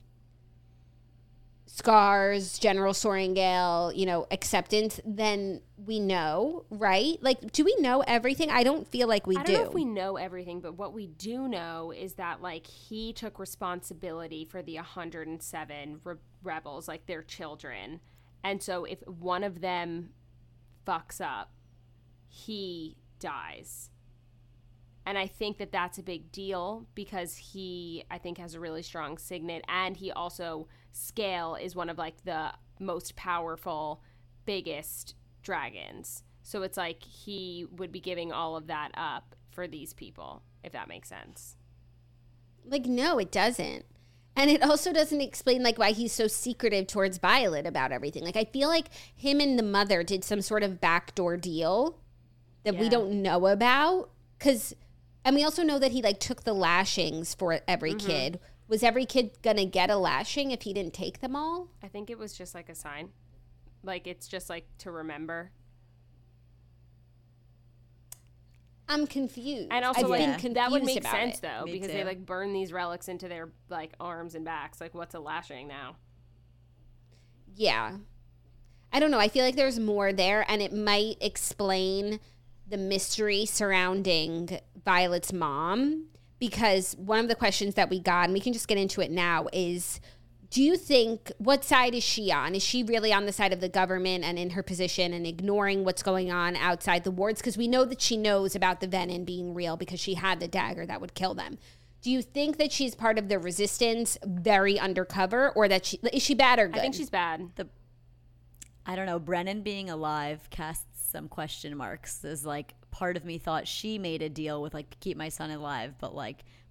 scars, General Sorrengail, you know, acceptance than we know, right? Like, do we know everything? I don't feel like we I do. don't know if we know everything, but what we do know is that like he took responsibility for the one hundred seven re- rebels, like their children, and so if one of them fucks up, he dies. And I think that that's a big deal because he, I think, has a really strong signet, and he also Scale is one of like the most powerful, biggest dragons. So it's like he would be giving all of that up for these people, if that makes sense. Like, no, it doesn't. And it also doesn't explain, like, why he's so secretive towards Violet about everything. Like, I feel like him and the mother did some sort of backdoor deal that we Yeah. don't know about. Because, and we also know that he, like, took the lashings for every Mm-hmm. kid. Was every kid going to get a lashing if he didn't take them all? I think it was just like a sign. Like, it's just like to remember. I'm confused. And also, I've like, been Yeah. confused that would make about sense, it. though, Me because too. they, like, burn these relics into their, like, arms and backs. Like, what's a lashing now? Yeah. I don't know. I feel like there's more there, and it might explain the mystery surrounding Violet's mom. Because one of the questions that we got, and we can just get into it now, is do you think, what side is she on? Is she really on the side of the government and in her position and ignoring what's going on outside the wards? Because we know that she knows about the venom being real because she had the dagger that would kill them. Do you think that she's part of the resistance, very undercover, or that she, is she bad or good? I think she's bad. The I don't know, Brennan being alive casts some question marks. Is like part of me thought she made a deal with like keep my son alive, but like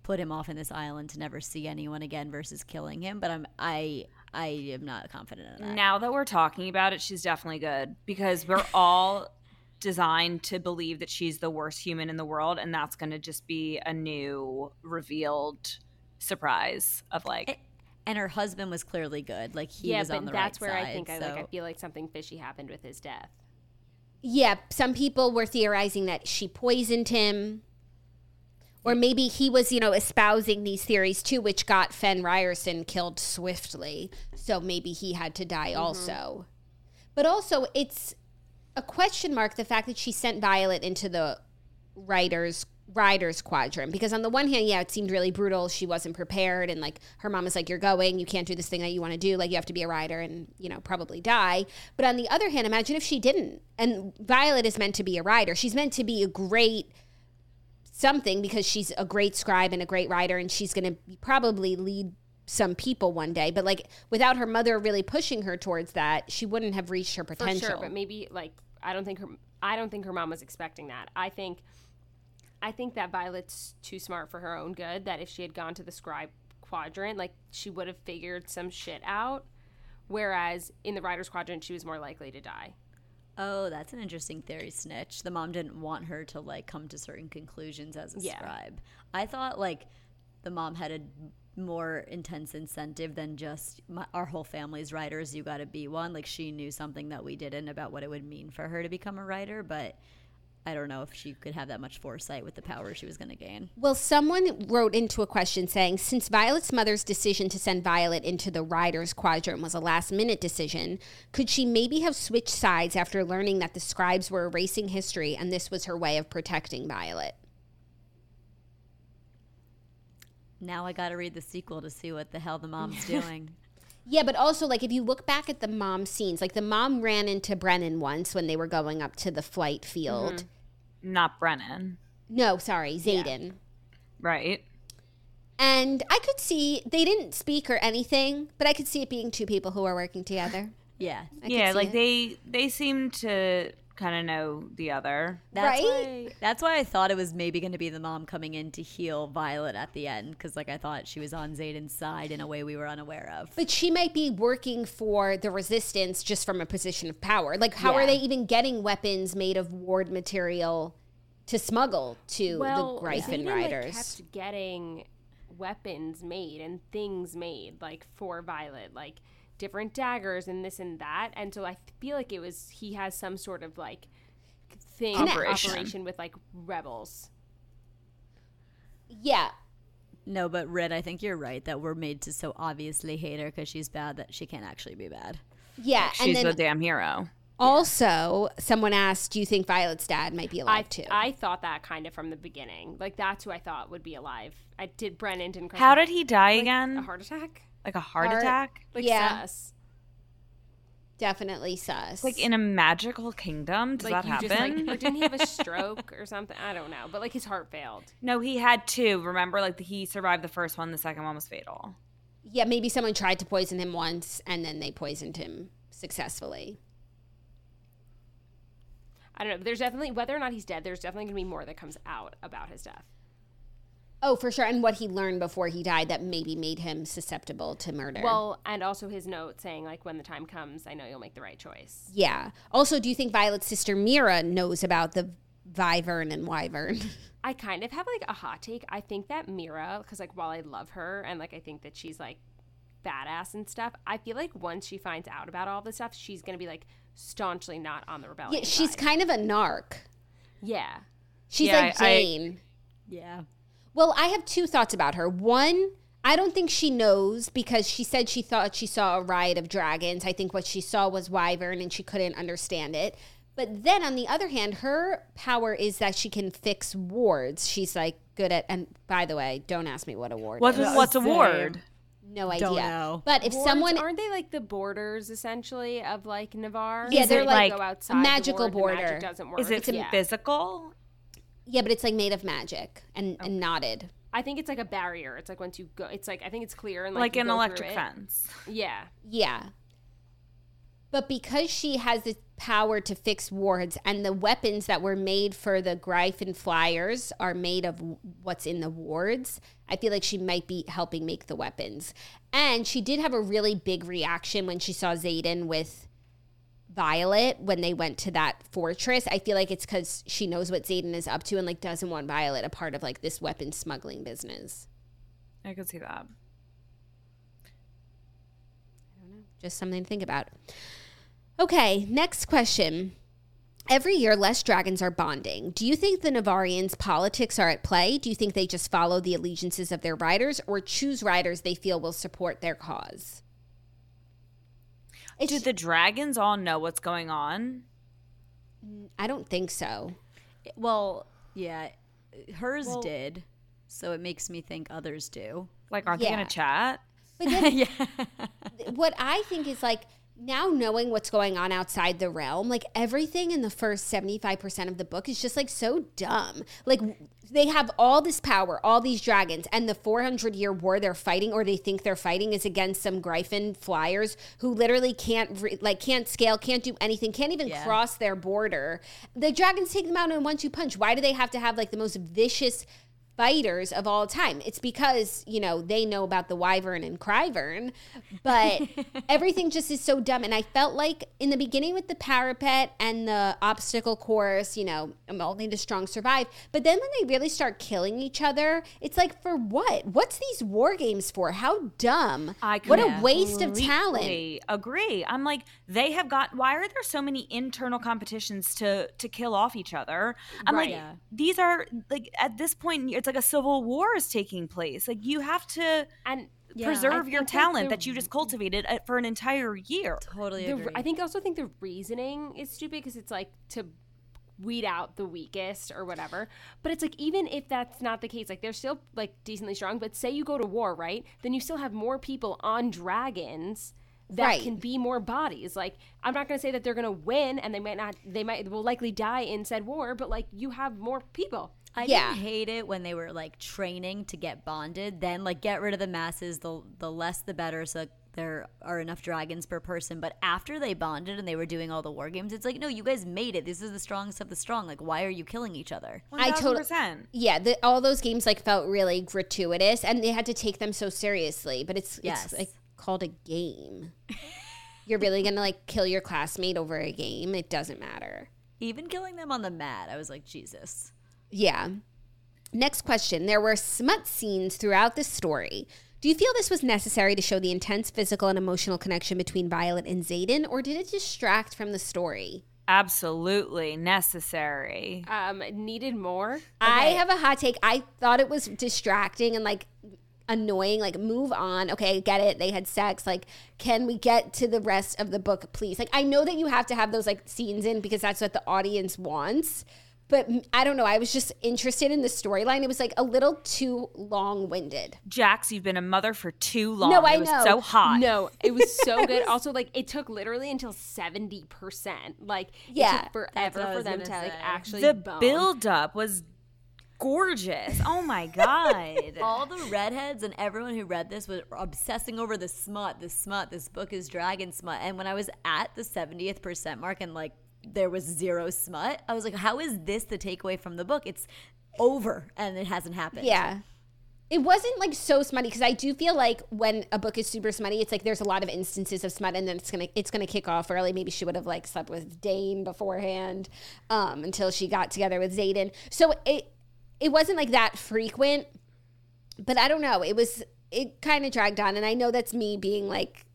put him off in this island to never see anyone again versus killing him. But I'm I I am not confident in that. Now that we're talking about it, she's definitely good because we're all designed to believe that she's the worst human in the world, and that's going to just be a new revealed surprise of like. It, and her husband was clearly good. Like he yeah, was but on the that's right where side, I think I so. like. I feel like something fishy happened with his death. Yeah, some people were theorizing that she poisoned him. Or maybe he was, you know, espousing these theories too, which got Fen Ryerson killed swiftly. So maybe he had to die mm-hmm. also. But also, it's a question mark, the fact that she sent Violet into the writer's rider's quadrant. Because on the one hand, yeah, it seemed really brutal. She wasn't prepared. And like her mom was like, you're going. You can't do this thing that you want to do. Like you have to be a rider and, you know, probably die. But on the other hand, imagine if she didn't. And Violet is meant to be a rider. She's meant to be a great something because she's a great scribe and a great writer, and she's going to probably lead some people one day. But like without her mother really pushing her towards that, she wouldn't have reached her potential. For sure, but maybe like I don't think her I don't think her mom was expecting that. I think I think that Violet's too smart for her own good, that if she had gone to the scribe quadrant, like she would have figured some shit out, whereas in the writer's quadrant she was more likely to die. Oh, that's an interesting theory, Snitch. The mom didn't want her to, like, come to certain conclusions as a yeah. scribe. I thought, like, the mom had a more intense incentive than just my, our whole family's writers, you got to be one. Like, she knew something that we didn't about what it would mean for her to become a writer, but I don't know if she could have that much foresight with the power she was going to gain. Well, someone wrote into a question saying, since Violet's mother's decision to send Violet into the writer's quadrant was a last-minute decision, could she maybe have switched sides after learning that the scribes were erasing history and this was her way of protecting Violet? Now I got to read the sequel to see what the hell the mom's doing. Yeah, but also, like, if you look back at the mom scenes, like, the mom ran into Brennan once when they were going up to the flight field. Mm-hmm. Not Brennan. No, sorry, Xaden. Yeah. Right. And I could see, they didn't speak or anything, but I could see it being two people who are working together. Yeah. I yeah, like, it. they they seem to kind of know the other. That's right? Why, that's why I thought it was maybe going to be the mom coming in to heal Violet at the end, because like I thought she was on Xaden's side in a way we were unaware of. But she might be working for the resistance just from a position of power. Like, how Yeah. are they even getting weapons made of ward material to smuggle to well, the Gryphon Xaden, riders? Like, kept getting weapons made and things made, like, for Violet, like different daggers and this and that. And so I feel like it was, he has some sort of like thing, Operation. operation with like rebels. Yeah. No, but Red, I think you're right that we're made to so obviously hate her because she's bad that she can't actually be bad. Yeah. She's and the then damn hero. also, someone asked, do you think Violet's dad might be alive I, too? I thought that kind of from the beginning. Like, that's who I thought would be alive. I did Brennan didn't cross How my- did he die like, again? A heart attack? Like a heart, Heart- attack? Like Yeah. sus. Definitely sus. Like in a magical kingdom? Does Like that you happen? just like, or didn't he have a stroke or something? I don't know. But like his heart failed. No, he had two. Remember, like he survived the first one. The second one was fatal. yeah, maybe someone tried to poison him once and then they poisoned him successfully. I don't know. But there's definitely, whether or not he's dead, there's definitely going to be more that comes out about his death. Oh, for sure. And what he learned before he died that maybe made him susceptible to murder. Well, and also his note saying, like, when the time comes, I know you'll make the right choice. yeah. Also, do you think Violet's sister Mira knows about the Vyvern and Wyvern? I kind of have, like, a hot take. I think that Mira, because, like, while I love her and, like, I think that she's, like, badass and stuff, I feel like once she finds out about all this stuff, she's going to be, like, staunchly not on the rebellion Yeah, she's side. kind of a narc. Yeah. She's Yeah, like I- I- Jane. Yeah. Well, I have two thoughts about her. One, I don't think she knows because she said she thought she saw a riot of dragons. I think what she saw was Wyvern and she couldn't understand it. But then on the other hand, her power is that she can fix wards. She's like good at, and by the way, don't ask me what a ward What's is. what's a Same. ward? No idea. Don't know. But if Wards, someone, aren't they, like, the borders, essentially, of, like, Navarre? Yeah, Is they're it like Go a outside the magical ward, the magic border. doesn't work. Is it yeah. physical? yeah, but it's like made of magic and, and knotted. I think it's like a barrier. It's like once you go, it's like, I think it's clear. And like, Like you an go through electric it. fence? Yeah. Yeah. But because she has the power to fix wards, and the weapons that were made for the Gryphon flyers are made of what's in the wards, I feel like she might be helping make the weapons. And she did have a really big reaction when she saw Xaden with Violet when they went to that fortress. I feel like it's because she knows what Xaden is up to and like doesn't want Violet a part of like this weapon smuggling business. I could see that. I don't know. Just something to think about. Okay, next question. Every year, less dragons are bonding. Do you think the Navarians' politics are at play? Do you think they just follow the allegiances of their riders or choose riders they feel will support their cause? It's, Do the dragons all know what's going on? I don't think so. Well, yeah, hers Well, did, so it makes me think others do. Like, aren't Yeah. they going to chat? But then Yeah. what I think is like, now knowing what's going on outside the realm, like everything in the first seventy-five percent of the book is just like so dumb. Like they have all this power, all these dragons, and the four hundred year war they're fighting, or they think they're fighting, is against some Gryphon flyers who literally can't re- like can't scale, can't do anything, can't even Yeah. cross their border. The dragons take them out in a one two punch. Why do they have to have like the most vicious fighters of all time? It's because, you know, they know about the Wyvern and Cryvern, but everything just is so dumb. And I felt like in the beginning with the parapet and the obstacle course, you know, only the strong survive. But then when they really start killing each other, it's like, for what? What's these war games for? How dumb. I What a waste of talent. completely agree. I'm like, they have got, why are there so many internal competitions to to kill off each other? I'm Right. like, Yeah. these are, like, at this point, it's like a civil war is taking place. Like, you have to And Yeah. preserve I your think, like, talent the- that you just cultivated uh, for an entire year. Totally the, agree. I think also think the reasoning is stupid because it's like to weed out the weakest or whatever. But it's like, even if that's not the case, like they're still like decently strong. But say you go to war, right? Then you still have more people on dragons that Right. can be more bodies. Like, I'm not going to say that they're going to win, and they might not. They might will likely die in said war. But like, you have more people. I Yeah. didn't hate it when they were like training to get bonded. Then like get rid of the masses, the the less the better, so there are enough dragons per person. But after they bonded and they were doing all the war games, it's like, no, you guys made it. This is the strongest of the strong. Like, why are you killing each other? I totally- percent. Yeah, the, all those games like felt really gratuitous, and they had to take them so seriously. But it's Yes. it's like called a game. You're really gonna like kill your classmate over a game? It doesn't matter. Even killing them on the mat, I was like, Jesus. Yeah. Next question. There were smut scenes throughout the story. Do you feel this was necessary to show the intense physical and emotional connection between Violet and Xaden, or did it distract from the story? Absolutely necessary. Um, needed more. I Okay. have a hot take. I thought it was distracting and like annoying. Like, move on. Okay, get it. They had sex. Like, can we get to the rest of the book, please? Like, I know that you have to have those like scenes in because that's what the audience wants. But mm, I don't know. I was just interested in the storyline. It was like a little too long-winded. Jax, you've been a mother for too long. No, I it was know. so hot. No, it was so good. Also, like, it took literally until seventy percent. Like, Yeah, it took forever that's what I for was them to gonna like say. actually The bone. build-up was gorgeous. Oh my god. All the redheads and everyone who read this was obsessing over the smut, the smut. This book is dragon smut. And when I was at the seventieth percent mark and like there was zero smut, I was like, how is this the takeaway from the book? It's over and it hasn't happened. Yeah. It wasn't like so smutty because I do feel like when a book is super smutty, it's like there's a lot of instances of smut, and then it's gonna it's gonna kick off early. Maybe she would have like slept with Dane beforehand um, until she got together with Xaden. So it it wasn't like that frequent, but I don't know. It was it kind of dragged on, and I know that's me being like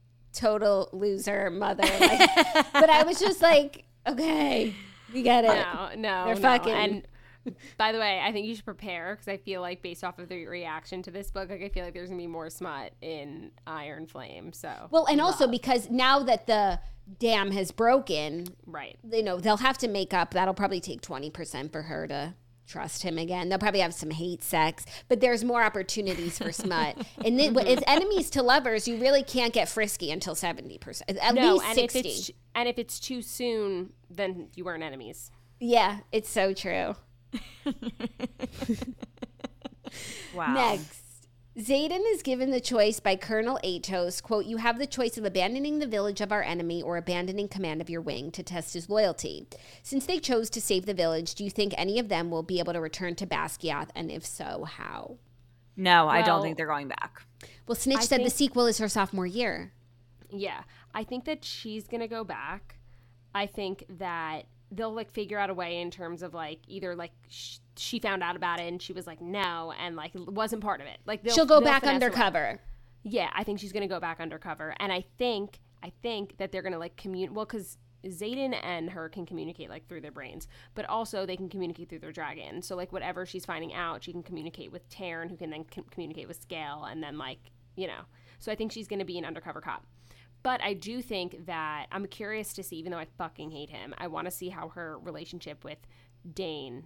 total loser mother, like, but I was just like, okay, we get it. No, no, They're no. fucking- And by the way, I think you should prepare because I feel like based off of the reaction to this book, like I feel like there's gonna be more smut in Iron Flame. So Well, and also because now that the dam has broken, right. you know, they'll have to make up. That'll probably take twenty percent for her to trust him again. They'll probably have some hate sex, but there's more opportunities for smut. And then, as enemies to lovers, you really can't get frisky until seventy percent. At No, least and sixty. if it's and if it's too soon, then you weren't enemies. Yeah, it's so true. Wow. Next. Xaden is given the choice by Colonel Atos, quote, "You have the choice of abandoning the village of our enemy or abandoning command of your wing to test his loyalty. Since they chose to save the village, do you think any of them will be able to return to Basquiat, and if so, how?" No, I don't Well- think they're going back. Well, Snitch I said the think- sequel is her sophomore year. Yeah, I think that she's gonna go back. I think that they'll like figure out a way in terms of like either like sh- she found out about it and she was like no and like wasn't part of it. Like they'll- She'll go they'll back finesse her way. undercover. Yeah, I think she's gonna go back undercover, and I think I think that they're gonna like commute. Well, because Xaden and her can communicate like through their brains, but also they can communicate through their dragon. So like whatever she's finding out, she can communicate with Taryn, who can then com- communicate with Scale, and then like you know. So I think she's gonna be an undercover cop. But I do think that I'm curious to see, even though I fucking hate him, I want to see how her relationship with Dane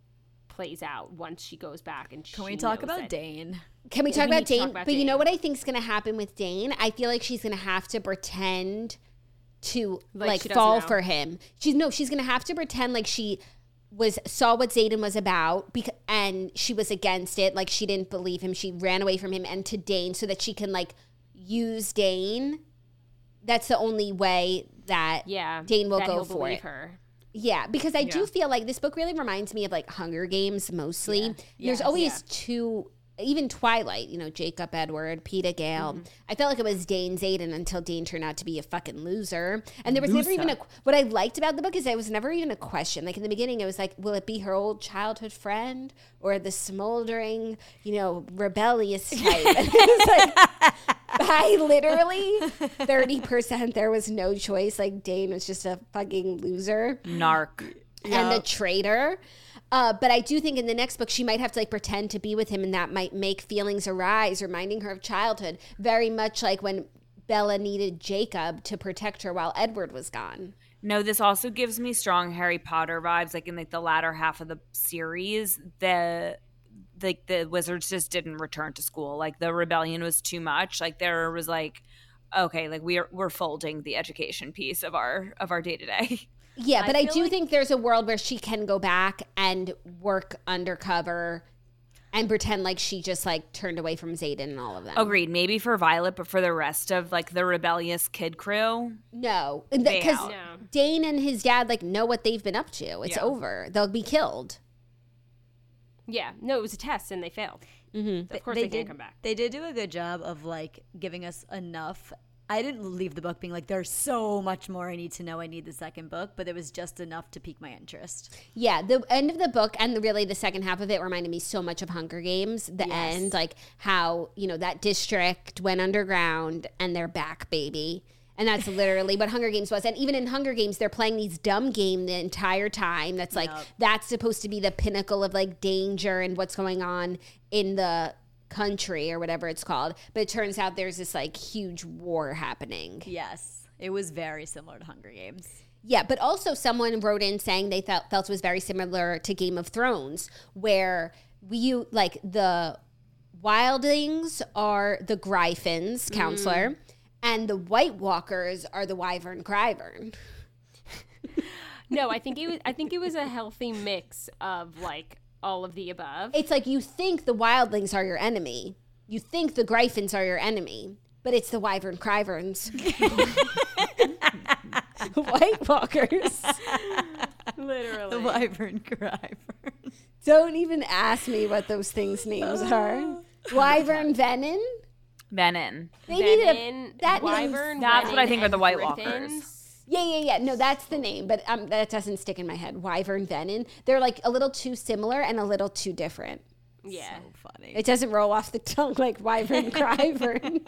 plays out once she goes back. And Can she we talk knows about that- Dane? Can we Yeah, talk we about need to talk Dane? about But you know Dane. what I think is going to happen with Dane? I feel like she's going to have to pretend to Like like, she doesn't fall know. for him. She's no, she's going to have to pretend like she was saw what Xaden was about because and she was against it. Like she didn't believe him. She ran away from him and to Dane so that she can like use Dane. That's the only way that Yeah, Dane will that go he'll for believe it. her. Yeah, because I Yeah. do feel like this book really reminds me of like Hunger Games mostly. Yeah. There's Yes. always Yeah. two, even Twilight, you know, Jacob Edward, Peeta Gale. Mm-hmm. I felt like it was Dane Xaden until Dane turned out to be a fucking loser. And there was never even a, what I liked about the book is there was never even a question. Like in the beginning, it was like, will it be her old childhood friend or the smoldering, you know, rebellious type? And it was like, by literally thirty percent, there was no choice. Like Dane was just a fucking loser Narc. and a traitor. Uh, but I do think in the next book she might have to like pretend to be with him, and that might make feelings arise, reminding her of childhood, very much like when Bella needed Jacob to protect her while Edward was gone. No, this also gives me strong Harry Potter vibes. Like in like the latter half of the series, the like the wizards just didn't return to school. Like the rebellion was too much. Like there was like, okay, like we are we're folding the education piece of our of our day to day. Yeah, but I I, feel do like- think there's a world where she can go back and work undercover and pretend like she just like turned away from Xaden and all of them. Agreed. Maybe for Violet, but for the rest of like the rebellious kid crew, No, They because out. No. Dane and his dad like know what they've been up to. It's Yeah. over. They'll be killed. Yeah, no, it was a test and they failed. Mm-hmm. Of course they, did, can't come back. They did do a good job of like giving us enough. I didn't leave the book being like, there's so much more I need to know. I need the second book, but there was just enough to pique my interest. Yeah, the end of the book and the, really the second half of it reminded me so much of Hunger Games. The Yes. end, like how, you know, that district went underground and they're back, baby. And that's literally what Hunger Games was. And even in Hunger Games, they're playing these dumb game the entire time. That's like, Yep. that's supposed to be the pinnacle of like danger and what's going on in the country or whatever it's called. But it turns out there's this like huge war happening. Yes, it was very similar to Hunger Games. Yeah, but also someone wrote in saying they felt, felt it was very similar to Game of Thrones, where we like the wildlings are the Gryphons, counselor, and the White Walkers are the Wyvern Gryvern. No, I think it was I think it was a healthy mix of like all of the above. It's like you think the wildlings are your enemy, you think the Gryphons are your enemy, but it's the Wyvern Gryverns. White Walkers. Literally. The Wyvern Gryvern. Don't even ask me what those things' names are. Wyvern Venom? Venin. They needed a, Venin, that Wyvern, name's- That's what I Venin, think are the and White Griffins. Walkers. Yeah, yeah, yeah. No, that's the name, but um, that doesn't stick in my head. Wyvern Venom. They're like a little too similar and a little too different. Yeah. So funny. It doesn't roll off the tongue like Wyvern Gryvern.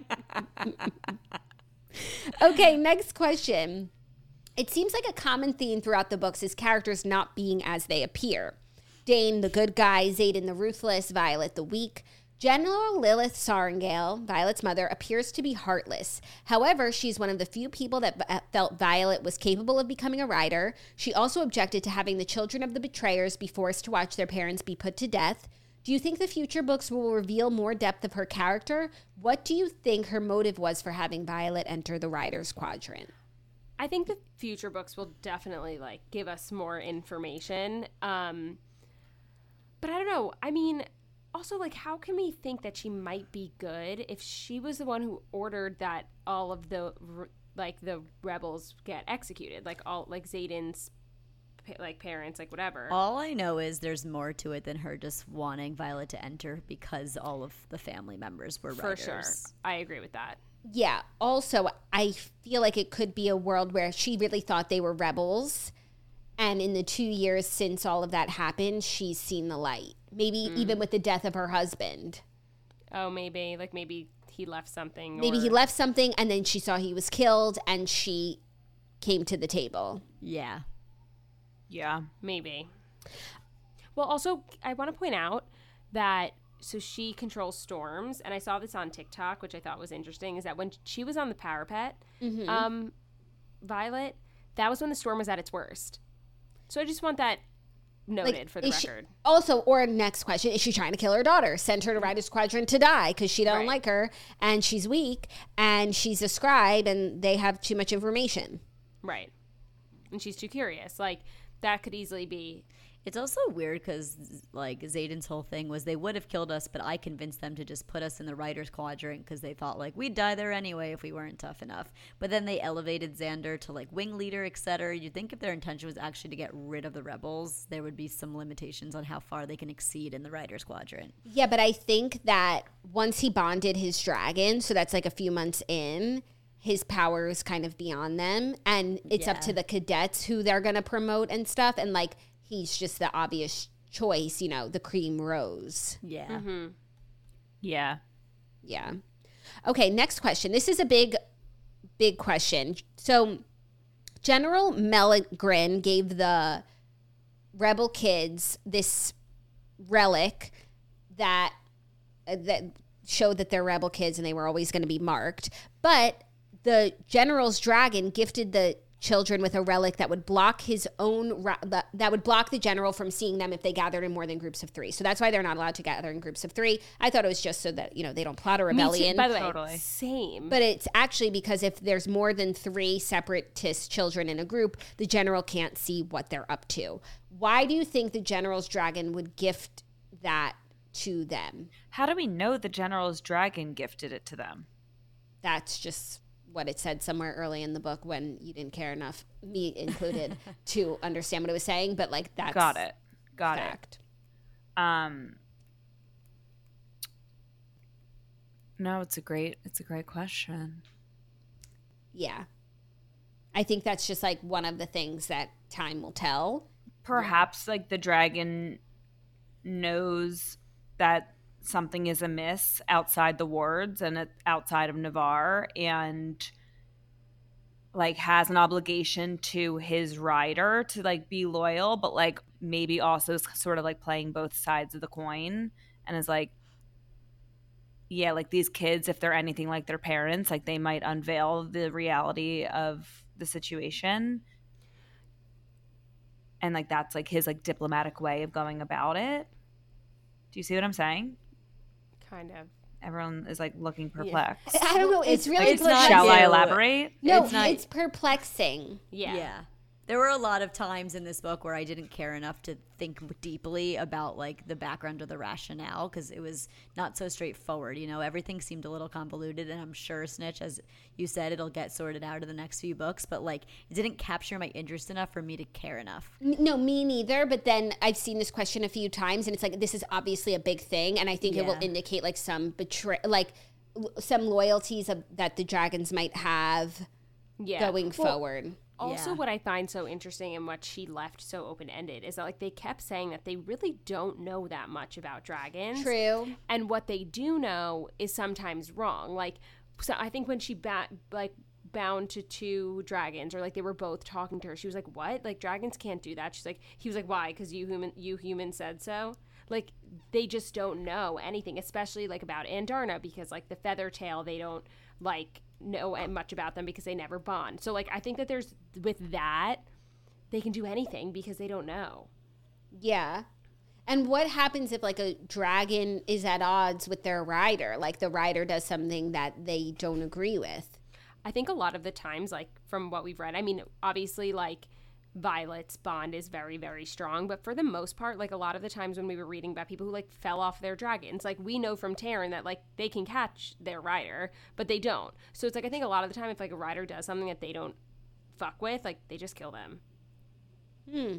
Okay, next question. It seems like a common theme throughout the books is characters not being as they appear. Dane, the good guy, Xaden, the ruthless, Violet, the weak. General Lilith Sorrengail, Violet's mother, appears to be heartless. However, she's one of the few people that v- felt Violet was capable of becoming a rider. She also objected to having the children of the betrayers be forced to watch their parents be put to death. Do you think the future books will reveal more depth of her character? What do you think her motive was for having Violet enter the Riders Quadrant? I think the future books will definitely like give us more information. Um, but I don't know. I mean, Also, like, how can we think that she might be good if she was the one who ordered that all of the, like, the rebels get executed? Like, all, like, Xaden's, like, parents, like, whatever. All I know is there's more to it than her just wanting Violet to enter because all of the family members were For writers. sure. I agree with that. Yeah. Also, I feel like it could be a world where she really thought they were rebels. And in the two years since all of that happened, she's seen the light. Maybe mm. even with the death of her husband. Oh, maybe. Like, maybe he left something. Maybe or... he left something, and then she saw he was killed, and she came to the table. Yeah. Yeah. Maybe. Well, also, I want to point out that, so she controls storms, and I saw this on TikTok, which I thought was interesting, is that when she was on the parapet, mm-hmm. um, Violet, that was when the storm was at its worst. So I just want that noted like, for the record. She, also, or next question, is she trying to kill her daughter? Send her to Rider Squadron to die because she don't right. like her and she's weak and she's a scribe and they have too much information. Right. And she's too curious. Like, that could easily be. It's also weird because, like, Xaden's whole thing was they would have killed us, but I convinced them to just put us in the Writers' Quadrant because they thought, like, we'd die there anyway if we weren't tough enough. But then they elevated Xander to, like, wing leader, et cetera. You'd think if their intention was actually to get rid of the rebels, there would be some limitations on how far they can exceed in the Writers' Quadrant. Yeah, but I think that once he bonded his dragon, so that's, like, a few months in, his power is kind of beyond them. And it's yeah. up to the cadets who they're going to promote and stuff. And, like, he's just the obvious choice, you know, the cream rose. Yeah. Mm-hmm. Yeah. Yeah. Okay, next question. This is a big, big question. So General Melgren gave the rebel kids this relic that uh, that showed that they're rebel kids and they were always going to be marked. But the general's dragon gifted the children with a relic that would block his own ra- that would block the general from seeing them if they gathered in more than groups of three. So that's why they're not allowed to gather in groups of three. I thought it was just so that, you know, they don't plot a rebellion. Me too, by the way, totally. Same. But it's actually because if there's more than three separatist children in a group, the general can't see what they're up to. Why do you think the general's dragon would gift that to them? How do we know the general's dragon gifted it to them? That's just what it said somewhere early in the book when you didn't care enough, me included, to understand what it was saying. But like that's got it, got fact. it. Um, no, it's a great, it's a great question. Yeah, I think that's just like one of the things that time will tell. Perhaps like the dragon knows that something is amiss outside the wards and outside of Navarre, and like has an obligation to his rider to like be loyal, but like maybe also sort of like playing both sides of the coin, and is like, yeah, like these kids, if they're anything like their parents, like they might unveil the reality of the situation, and like that's like his like diplomatic way of going about it. Do you see what I'm saying? Kind of. Everyone is like looking perplexed. Yeah. I don't know. It's, it's really it's not Shall you. I elaborate? No, it's, it's, not, it's perplexing. Yeah. Yeah. There were a lot of times in this book where I didn't care enough to think deeply about like the background or the rationale because it was not so straightforward. You know, everything seemed a little convoluted, and I'm sure, Snitch, as you said, it'll get sorted out in the next few books. But like, it didn't capture my interest enough for me to care enough. No, me neither. But then I've seen this question a few times, and it's like this is obviously a big thing, and I think Yeah. it will indicate like some betray, like l- some loyalties of, that the dragons might have Yeah. going Well, forward. Also, Yeah. what I find so interesting and what she left so open-ended is that, like, they kept saying that they really don't know that much about dragons. True. And what they do know is sometimes wrong. Like, so I think when she, ba- like, bound to two dragons, or, like, they were both talking to her, she was like, what? Like, dragons can't do that. She's like, he was like, why? Because you human, you humans said so? Like, they just don't know anything, especially, like, about Andarna, because, like, the Feathertail, they don't, like, know much about them because they never bond. So like I think that there's with that they can do anything because they don't know. Yeah. And what happens if like a dragon is at odds with their rider? Like the rider does something that they don't agree with. I think a lot of the times, like from what we've read, I mean, obviously like Violet's bond is very, very strong. But for the most part, like a lot of the times when we were reading about people who like fell off their dragons, like we know from Taryn that like they can catch their rider, but they don't. So it's like I think a lot of the time if like a rider does something that they don't fuck with, like they just kill them. Hmm.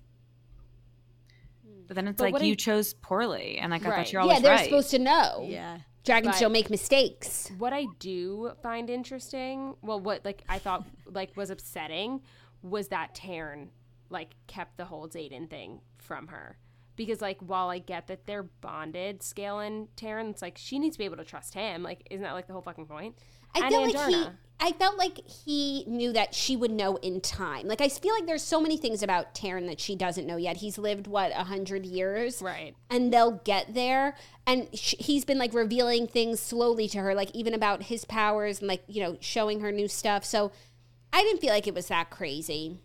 But then it's But like what you I- chose poorly, and like I Right. thought you're always Yeah, they're right. supposed to know. Yeah. Dragons But- don't make mistakes. What I do find interesting, well, what like I thought like was upsetting was that Taryn like kept the whole Xaden thing from her. Because like while I get that they're bonded, Scale and Taryn, it's like she needs to be able to trust him. Like isn't that like the whole fucking point? I And feel like he Andarna. I felt like he knew that she would know in time. Like I feel like there's so many things about Taryn that she doesn't know yet. He's lived what a hundred years, Right. And they'll get there. And sh- he's been like revealing things slowly to her, like even about his powers and like you know showing her new stuff. So I didn't feel like it was that crazy.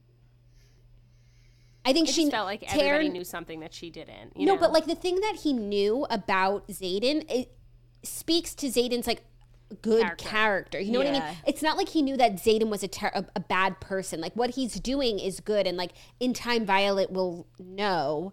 I think It she just felt like everybody Taryn- knew something that she didn't. You no, know? but like the thing that he knew about Xaden, it speaks to Xaden's like good character. Character. You know what I Yeah. mean? It's not like he knew that Xaden was a, ter- a a bad person. Like what he's doing is good, and like in time, Violet will know.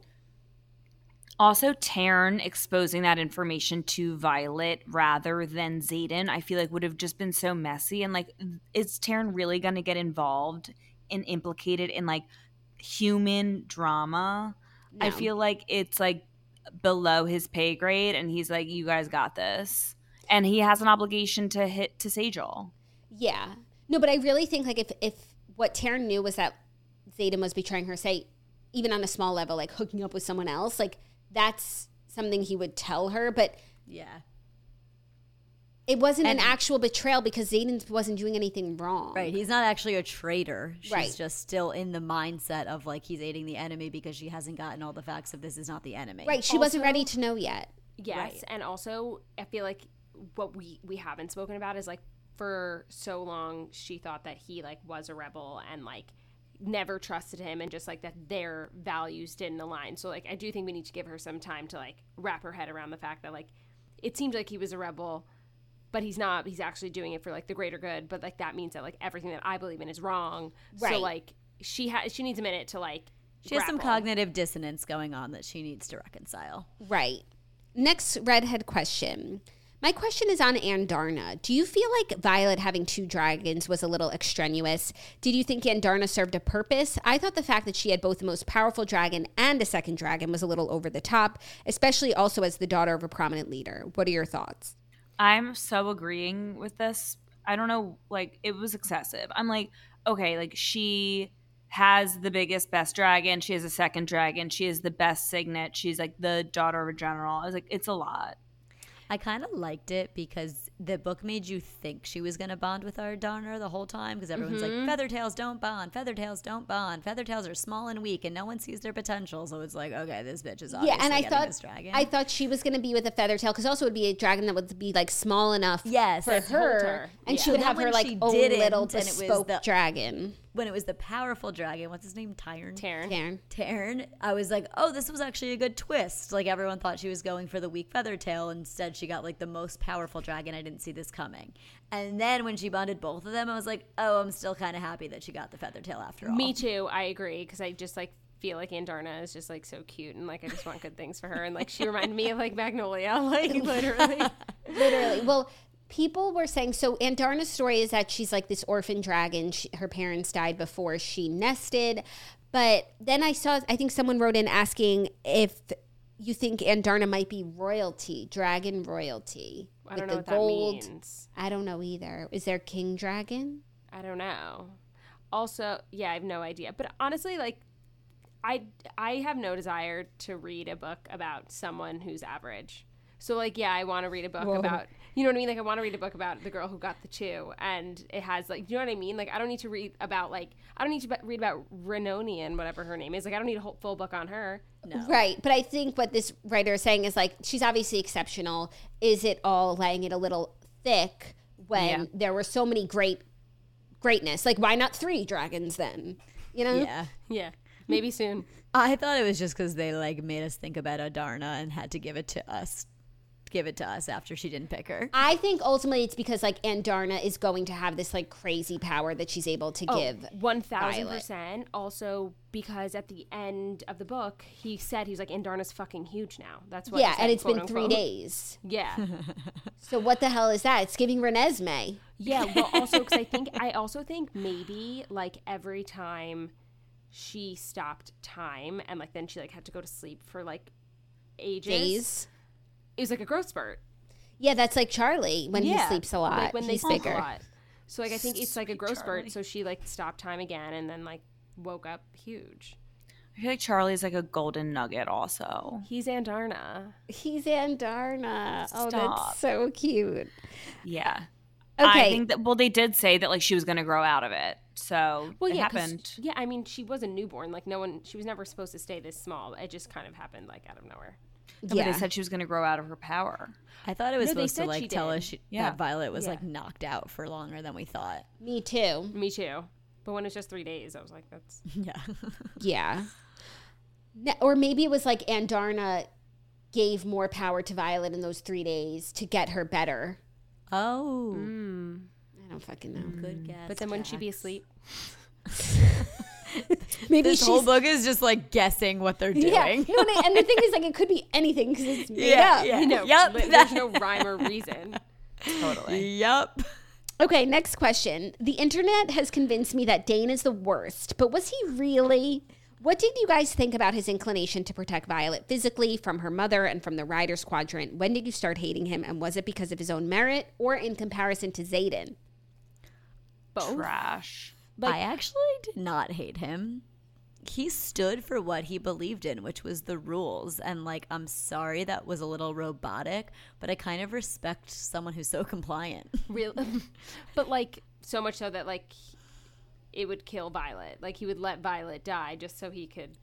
Also, Taryn exposing that information to Violet rather than Xaden, I feel like would have just been so messy. And like, is Taryn really going to get involved and implicated in like human drama? I No. feel like it's like below his pay grade, and he's like, "You guys got this," and he has an obligation to hit to Sejal. Yeah, no, but I really think like if if what Taryn knew was that Xaden was betraying her, say even on a small level, like hooking up with someone else, like that's something he would tell her, but Yeah. it wasn't And- an actual betrayal because Xaden wasn't doing anything wrong. Right. He's not actually a traitor. She's Right. just still in the mindset of like he's aiding the enemy because she hasn't gotten all the facts of this is not the enemy. Right, she wasn't Also- ready to know yet. Yes, Right. and also I feel like what we we haven't spoken about is like for so long she thought that he like was a rebel and like never trusted him and just like that their values didn't align. So like I do think we need to give her some time to like wrap her head around the fact that like it seemed like he was a rebel, but he's not. He's actually doing it for like the greater good, but like that means that like everything that I believe in is wrong. Right. So like she has she needs a minute to like She has some grapple. cognitive dissonance going on that she needs to reconcile. Right. Next redhead question. My question is on Andarna. Do you feel like Violet having two dragons was a little extraneous? Did you think Andarna served a purpose? I thought the fact that she had both the most powerful dragon and a second dragon was a little over the top, especially also as the daughter of a prominent leader. What are your thoughts? I'm so agreeing with this. I don't know, like it was excessive. I'm like, okay, like she has the biggest, best dragon. She has a second dragon. She is the best signet. She's like the daughter of a general. I was like, it's a lot. I kind of liked it because the book made you think she was going to bond with Andarna the whole time because everyone's Mm-hmm. like, Feathertails don't bond, Feathertails don't bond, Feathertails are small and weak and no one sees their potential. So it's like, okay, this bitch is obviously Yeah, and I getting thought this dragon. I thought she was going to be with a feather tail because also it would be a dragon that would be like small enough Yes. for Hold her, her. and Yeah. she would But have then her when like she own didn't, little and it was bespoke the- dragon. when it was the powerful dragon, what's his name? Tyron? Taryn. Taryn. Taryn, I was like, oh, this was actually a good twist. Like everyone thought she was going for the weak feather tail. Instead, she got like the most powerful dragon. I didn't see this coming. And then when she bonded both of them, I was like, oh, I'm still kind of happy that she got the feather tail after all. Me too. I agree because I just like feel like Andarna is just like so cute and like I just want good things for her and like she reminded me of like Magnolia, like literally. Literally. Well, people were saying so. Andarna's story is that she's like this orphan dragon. She, her parents died before she nested, but then I saw. I think someone wrote in asking if you think Andarna might be royalty, dragon royalty. I don't with know the what gold. that means. I don't know either. Is there king dragon? I don't know. Also, yeah, I have no idea. But honestly, like I I have no desire to read a book about someone who's average. So like, yeah, I want to read a book Whoa. about, you know what I mean? Like I want to read a book about the girl who got the two and it has like, you know what I mean? Like I don't need to read about like, I don't need to be- read about Renonian, whatever her name is. Like I don't need a whole full book on her. No. Right. But I think what this writer is saying is like, she's obviously exceptional. Is it all laying it a little thick when Yeah. there were so many great greatness? Like, why not three dragons then? You know? Yeah. Yeah, maybe soon. I thought it was just because they like made us think about Andarna and had to give it to us give it to us after she didn't pick her. I think ultimately it's because like Andarna is going to have this like crazy power that she's able to Oh, give. one thousand Violet. percent. Also, because at the end of the book, he said he was like, Andarna's fucking huge now. That's what. he Yeah, said, and it's quote been three unquote. days. Yeah, So what the hell is that? It's giving Renesmee. yeah. Well, also because I think I also think maybe like every time she stopped time and like then she like had to go to sleep for like ages. Days. It was like a growth spurt. Yeah, that's like Charlie when Yeah. he sleeps a lot. Like when they He's sleep bigger. a lot. So like I think it's like a Sweet growth Charlie. spurt. So she like stopped time again and then like woke up huge. I feel like Charlie's like a golden nugget also. He's Andarna. He's Andarna. Oh, Stop. that's so cute. Yeah. Okay. I think that, well, they did say that like she was going to grow out of it. So Well, it yeah, 'cause- happened. Yeah, I mean, she was a newborn. Like no one, she was never supposed to stay this small. It just kind of happened like out of nowhere. But Yeah. they said she was going to grow out of her power. I thought it was No, they supposed to said like she tell did. us she, Yeah. that Violet was Yeah. like knocked out for longer than we thought. Me too. Me too. But when it's just three days, I was like, that's Yeah. Yeah. Ne- Or maybe it was like Andarna gave more power to Violet in those three days to get her better. Oh. I don't fucking know. Good guess. But then wouldn't she be Jax. asleep? Maybe This she's whole book is just like guessing what they're doing. yeah. You know, and the thing is, like, it could be anything because it's made Yeah, up. yeah. You know, Yep. li- there's no rhyme or reason. Totally. Yep. Okay, next question. The internet has convinced me that Dane is the worst, but was he really? What did you guys think about his inclination to protect Violet physically from her mother and from the Riders Quadrant? When did you start hating him, and was it because of his own merit or in comparison to Xaden? Both. Trash. Like- I actually did not hate him. He stood for what he believed in, which was the rules. And like, I'm sorry that was a little robotic, but I kind of respect someone who's so compliant. Real, but like so much so that like it would kill Violet. Like he would let Violet die just so he could.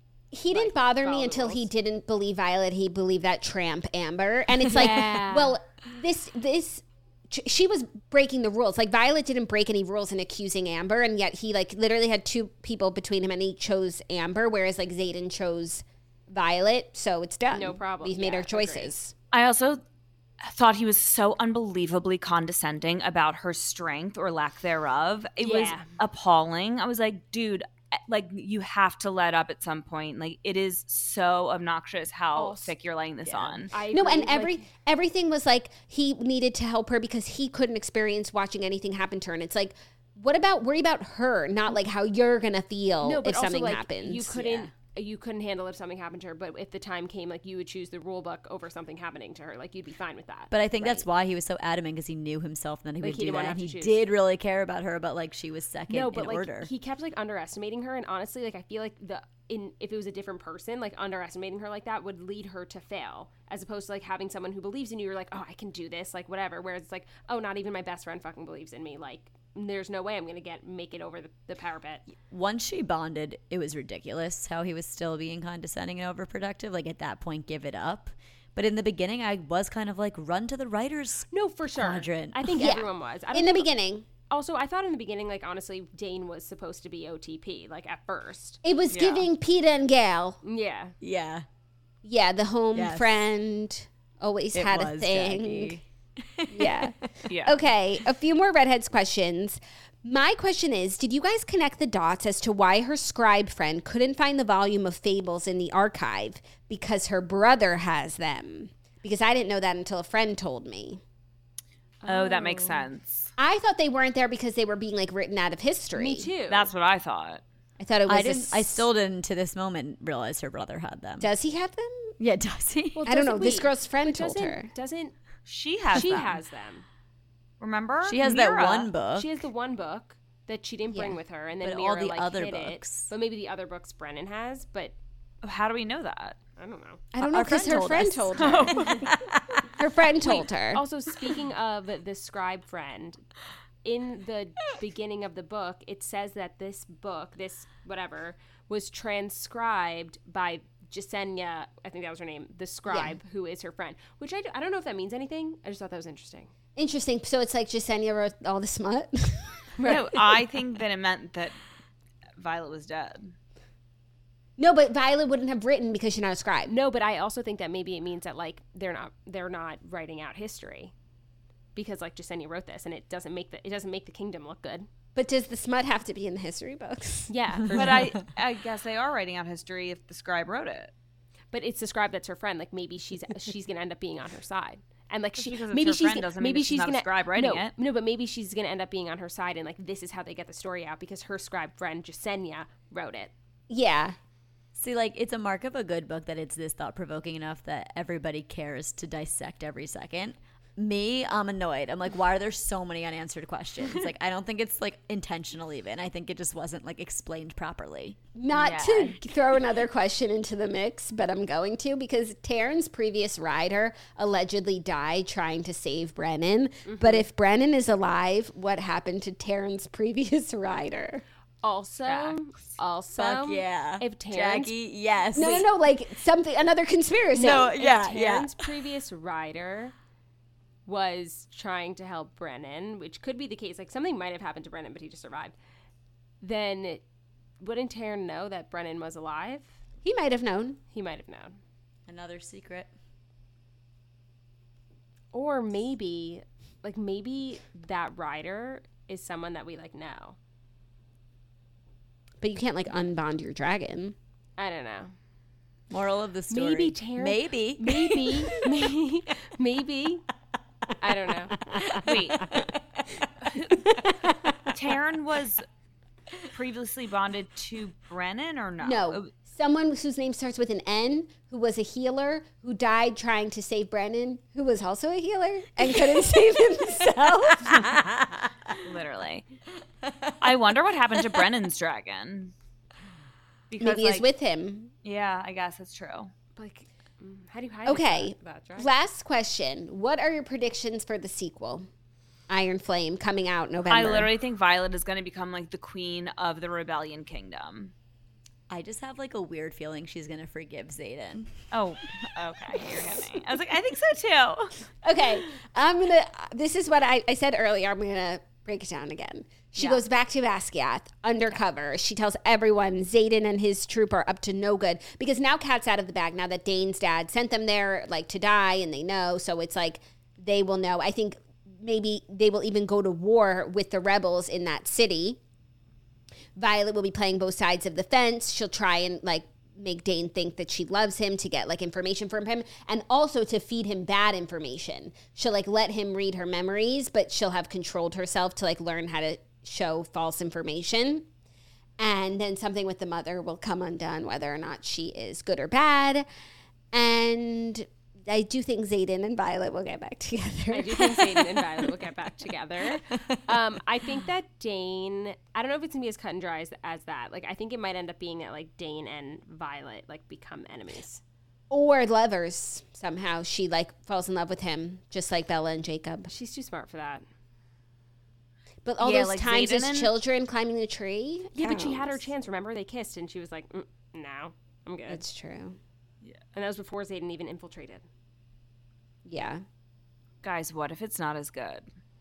He didn't Like, bother follow me the until he rules. didn't believe Violet. He believed that tramp Amber, and it's like, Yeah. well, this this she was breaking the rules. Like Violet didn't break any rules in accusing Amber, and yet he like literally had two people between him, and he chose Amber, whereas like Xaden chose Violet. So it's done. No problem. We've made Yeah, our choices. I also thought he was so unbelievably condescending about her strength or lack thereof. It was Yeah. appalling. I was like, dude, like you have to let up at some point. Like it is so obnoxious how Also- thick you're laying this on. I No, agree, and like- every everything was like he needed to help her because he couldn't experience watching anything happen to her. And it's like, what about worry about her, not like how you're gonna feel no, but if also, something like, happens. You couldn't. You couldn't handle if something happened to her, but if the time came, like you would choose the rule book over something happening to her. Like you'd be fine with that. But I think that's why he was so adamant, because he knew himself and that he Like, would he do didn't wanna that. have And to he choose. did really care about her, but like she was second no, but in like order. he kept like underestimating her, and honestly, like I feel like the in if it was a different person, like underestimating her like that would lead her to fail, as opposed to like having someone who believes in you. You're like, oh, I can do this, like whatever. Whereas it's like, oh, not even my best friend fucking believes in me. Like, there's no way I'm gonna get make it over the, the parapet. Once she bonded, it was ridiculous how he was still being condescending and overprotective. Like at that point, give it up. But in the beginning, I was kind of like, run to the writers. No, for sure. Quadrant. I think Yeah. everyone was. I don't in the think- beginning. Also, I thought in the beginning, like honestly, Dane was supposed to be O T P. Like at first, It was Yeah. giving Peeta and Gail. yeah. Yeah, Yeah, the home Yes. friend always it had a was thing. Jackie. Yeah. Yeah. Okay, a few more redheads questions. My question is, did you guys connect the dots as to why her scribe friend couldn't find the volume of fables in the archive because her brother has them? Because I didn't know that until a friend told me. Oh, that makes sense. I thought they weren't there because they were being like written out of history. Me too. That's what I thought. I thought it was I a didn't. I s- still didn't to this moment realize her brother had them. Does he have them? Yeah, does he? Well, I don't know. doesn't- This wait, girl's friend but told doesn't, her. Doesn't She has she them. has them? Remember? She has that Mira. one book. She has the one book that she didn't bring Yeah. with her, and then But all Mira, the like, other hid it. books. But maybe the other books Brennan has. But How do we know that? I don't know. I don't know Our because friend her told friend us. told her. Her friend told her. Also, speaking of the scribe friend, in the beginning of the book, it says that this book, this whatever, was transcribed by Jasenia, I think that was her name, the scribe, who is her friend. Which I, I don't know if that means anything. I just thought that was interesting. Interesting. So it's like Jasenia wrote all the smut. No, I think that it meant that Violet was dead. No, but Violet wouldn't have written because she's not a scribe. No, but I also think that maybe it means that like they're not they're not writing out history, because like Jasenia wrote this, and it doesn't make the it doesn't make the kingdom look good. But does the smut have to be in the history books? Yeah, for But sure. I, I guess they are writing out history if the scribe wrote it. But it's the scribe that's her friend. Like maybe she's she's gonna end up being on her side, and like Just she because it's maybe her she's friend gonna, doesn't mean maybe that she's she's not a gonna scribe writing no, it. No, but maybe she's gonna end up being on her side, and like this is how they get the story out because her scribe friend Jasenia wrote it. Yeah. See, like, it's a mark of a good book that it's this thought-provoking enough that everybody cares to dissect every second. Me, I'm annoyed. I'm like, why are there so many unanswered questions? Like, I don't think it's, like, intentional even. I think it just wasn't, like, explained properly. Not Yeah. to throw another question into the mix, but I'm going to because Taryn's previous rider allegedly died trying to save Brennan. Mm-hmm. But if Brennan is alive, what happened to Taryn's previous rider? Also, Facts. also, Fuck yeah. if Taryn's Jackie, yes. No, no, no, like something, another conspiracy. No, if yeah, yeah. Taryn's previous rider was trying to help Brennan, which could be the case, like something might have happened to Brennan, but he just survived, then wouldn't Taryn know that Brennan was alive? He might have known. He might have known. Another secret. Or maybe, like maybe that rider is someone that we like know. But you can't like unbond your dragon. I don't know. Moral of the story. Maybe Taryn. Maybe. Maybe. maybe. Maybe. I don't know. Wait. Taryn was previously bonded to Brennan or no? No. Someone whose name starts with an N, who was a healer, who died trying to save Brennan, who was also a healer and couldn't save himself. Literally. I wonder what happened to Brennan's dragon. Because, Maybe like, he's with him. Yeah, I guess that's true. Like, mm, how do you hide Okay. that, that dragon? Last question. What are your predictions for the sequel? Iron Flame coming out November. I literally think Violet is going to become like the queen of the Rebellion Kingdom. I just have, like, a weird feeling she's going to forgive Xaden. Oh, okay. You're kidding. I was like, I think so too. Okay, I'm gonna. This is what I, I said earlier. I'm gonna break it down again. She Yeah. goes back to Basquiat undercover. She tells everyone Xaden and his troop are up to no good because now Kat's out of the bag. Now that Dane's dad sent them there, like to die, and they know, so it's like they will know. I think maybe they will even go to war with the rebels in that city. Violet will be playing both sides of the fence. She'll try and like make Dane think that she loves him to get like information from him and also to feed him bad information. She'll like let him read her memories, but she'll have controlled herself to like learn how to show false information. And then something with the mother will come undone, whether or not she is good or bad. And I do think Xaden and Violet will get back together. I do think Xaden and Violet will get back together. Um, I think that Dane, I don't know if it's gonna be as cut and dry as, as that. Like, I think it might end up being that like Dane and Violet like become enemies. Or lovers somehow. She like falls in love with him, just like Bella and Jacob. She's too smart for that. But all Yeah, those like times Xaden as and- children climbing the tree. Yeah, but she had her counts. chance. Remember, they kissed, and she was like, mm, "No, I'm good." That's true. And that was before Xaden even infiltrated. Yeah. Guys, what if it's not as good?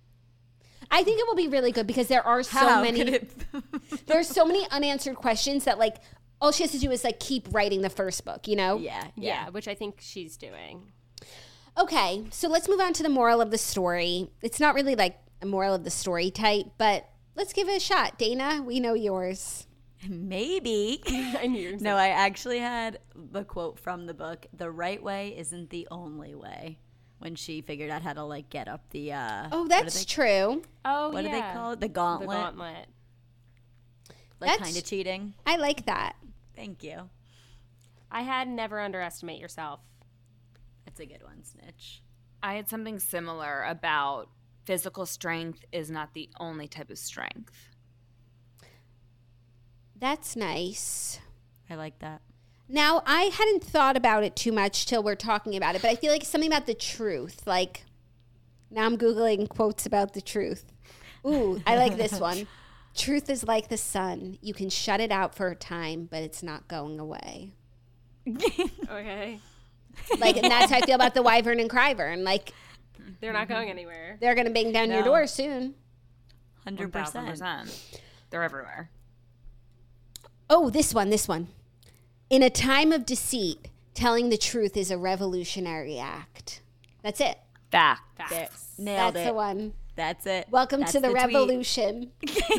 I think it will be really good because there are so How many could it- there's so many unanswered questions that like all she has to do is like keep writing the first book, you know? yeah, Yeah, which I think she's doing. Okay, so let's move on to the moral of the story. It's not really like a moral of the story type, but let's give it a shot. Dana, we know yours. Maybe. I knew you were No, I actually had the quote from the book, "The right way isn't the only way," when she figured out how to like get up the uh Oh, what that's do they, true. Oh, what yeah. do they call it? The The gauntlet. gauntlet. Like That's- kind of cheating. I like that. Thank you. I had never underestimate yourself. That's a good one, Snitch. I had something similar about physical strength is not the only type of strength. That's nice. I like that. Now, I hadn't thought about it too much till we're talking about it, but I feel like something about the truth. Like, now I'm Googling quotes about the truth. Ooh, I like this one. Truth is like the sun. You can shut it out for a time, but it's not going away. Okay. Like, and that's how I feel about the Wyvern and Cryvern. Like, They're not going anywhere. they're going to bang down your No. door soon. Hundred one thousand percent. percent. They're everywhere. Oh, this one, this one. In a time of deceit, telling the truth is a revolutionary act. That's it. Fact. Facts. Nailed That's it. the one. That's it. Welcome That's to the, tweet. revolution.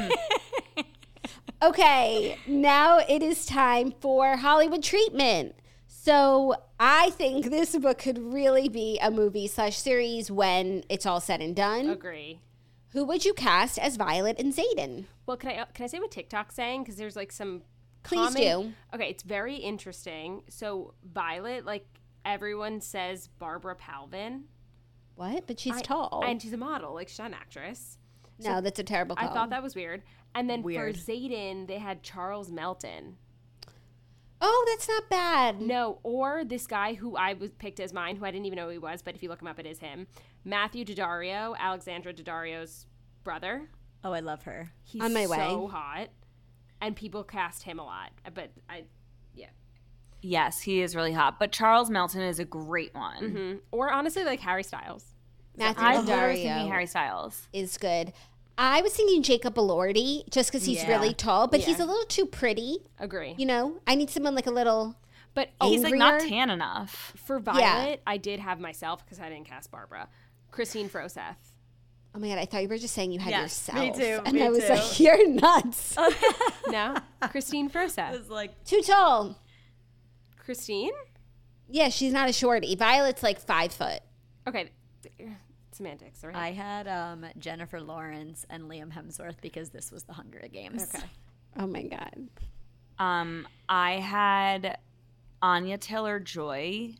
Okay, now it is time for Hollywood treatment. So I think this book could really be a movie slash series when it's all said and done. Agree. Who would you cast as Violet and Xaden? Well, can I can I say what TikTok's saying? Because there's like some. Please common- do. Okay, it's very interesting. So Violet, like everyone says, Barbara Palvin. What? But she's I- tall. and she's a model. Like she's not an actress. no, that's a terrible call. I thought that was weird. And then Weird. for Xaden, they had Charles Melton. Oh, that's not bad. No, or this guy who I was picked as mine, who I didn't even know who he was, but if you look him up, it is him. Matthew Daddario, Alexandra Daddario's brother. Oh, I love her. He's On my so way. hot, and people cast him a lot. But I, yeah. Yes, he is really hot. But Charles Melton is a great one. Mm-hmm. Or honestly, like Harry Styles. Matthew I was thinking Daddario Harry Styles. is good. I was thinking Jacob Elordi just because he's Yeah. really tall, but he's a Yeah. little too pretty. Agree. You know, I need someone like a little. But He's like not Angrier? tan enough. for Violet, I did have myself because I didn't cast Barbara. Christine Froseth. Oh my god! I thought you were just saying you had Yes, yourself. me too, And me I was too. like, you're nuts. No, Christine It Froseth. was like, Too tall. Christine. Yeah, she's not a shorty. Violet's like five foot. Okay, semantics, right? I had um, Jennifer Lawrence and Liam Hemsworth because this was the Hunger Games. Okay. Oh my god. Um, I had Anya Taylor-Joy